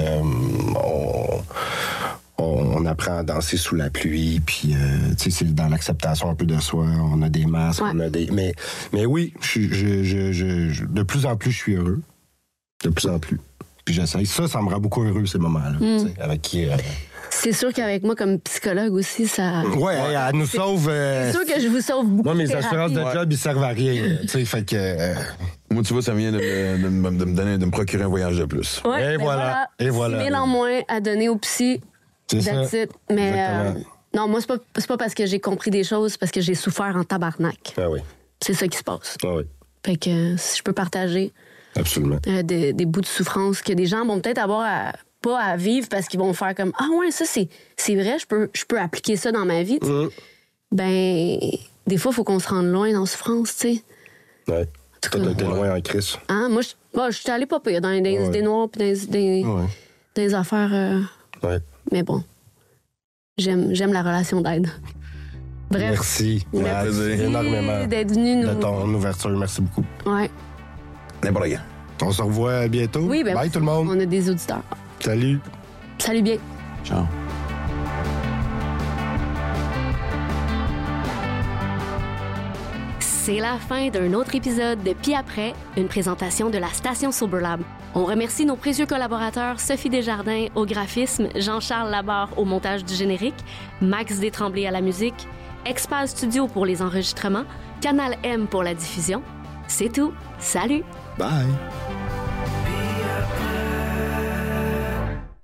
On apprend à danser sous la pluie. Puis tu sais, c'est dans l'acceptation un peu de soi. On a des masques, Ouais. on a des. Mais oui, de plus en plus, je suis heureux. De plus en plus. Puis j'essaye. Ça me rend beaucoup heureux ces moments-là. Tu sais, avec qui. C'est sûr qu'avec moi, comme psychologue aussi, ça. Ouais, elle nous sauve. C'est sûr que je vous sauve beaucoup. Moi, mes de assurances de thérapie. job, ils servent à rien. Tu sais, fait que. Moi, tu vois, ça vient de me procurer un voyage de plus. Ouais, Et ben voilà. Et voilà. 6 000 en moins à donner au psy. C'est ça. That's it. Mais Exactement. non, moi, c'est pas parce que j'ai compris des choses, c'est parce que j'ai souffert en tabarnak. Ah oui. C'est ça qui se passe. Ah oui. Fait que si je peux partager Absolument. des bouts de souffrance que des gens vont peut-être avoir pas à vivre parce qu'ils vont faire comme ah ouais, ça c'est vrai, je peux appliquer ça dans ma vie. tu sais. Ben des fois il faut qu'on se rende loin dans la souffrance, tu sais. Ouais. tout Toi, cas. t'es loin en crise. Hein, moi je suis allée pas pire dans des Ouais. idées noires puis dans des affaires Ouais. mais bon. J'aime la relation d'aide. Bref. Merci. Merci Énormément d'être venu de nous. ton ouverture. Merci beaucoup. Ouais. N'importe quand. On se revoit bientôt. Oui, ben Bye tout le monde. on a des auditeurs. Salut. Salut bien. Ciao. C'est la fin d'un autre épisode de Puis après, une présentation de la station Soberlab. On remercie nos précieux collaborateurs Sophie Desjardins au graphisme, Jean-Charles Labarre au montage du générique, Max Détremblay à la musique, Expat Studio pour les enregistrements, Canal M pour la diffusion. C'est tout. Salut! Bye.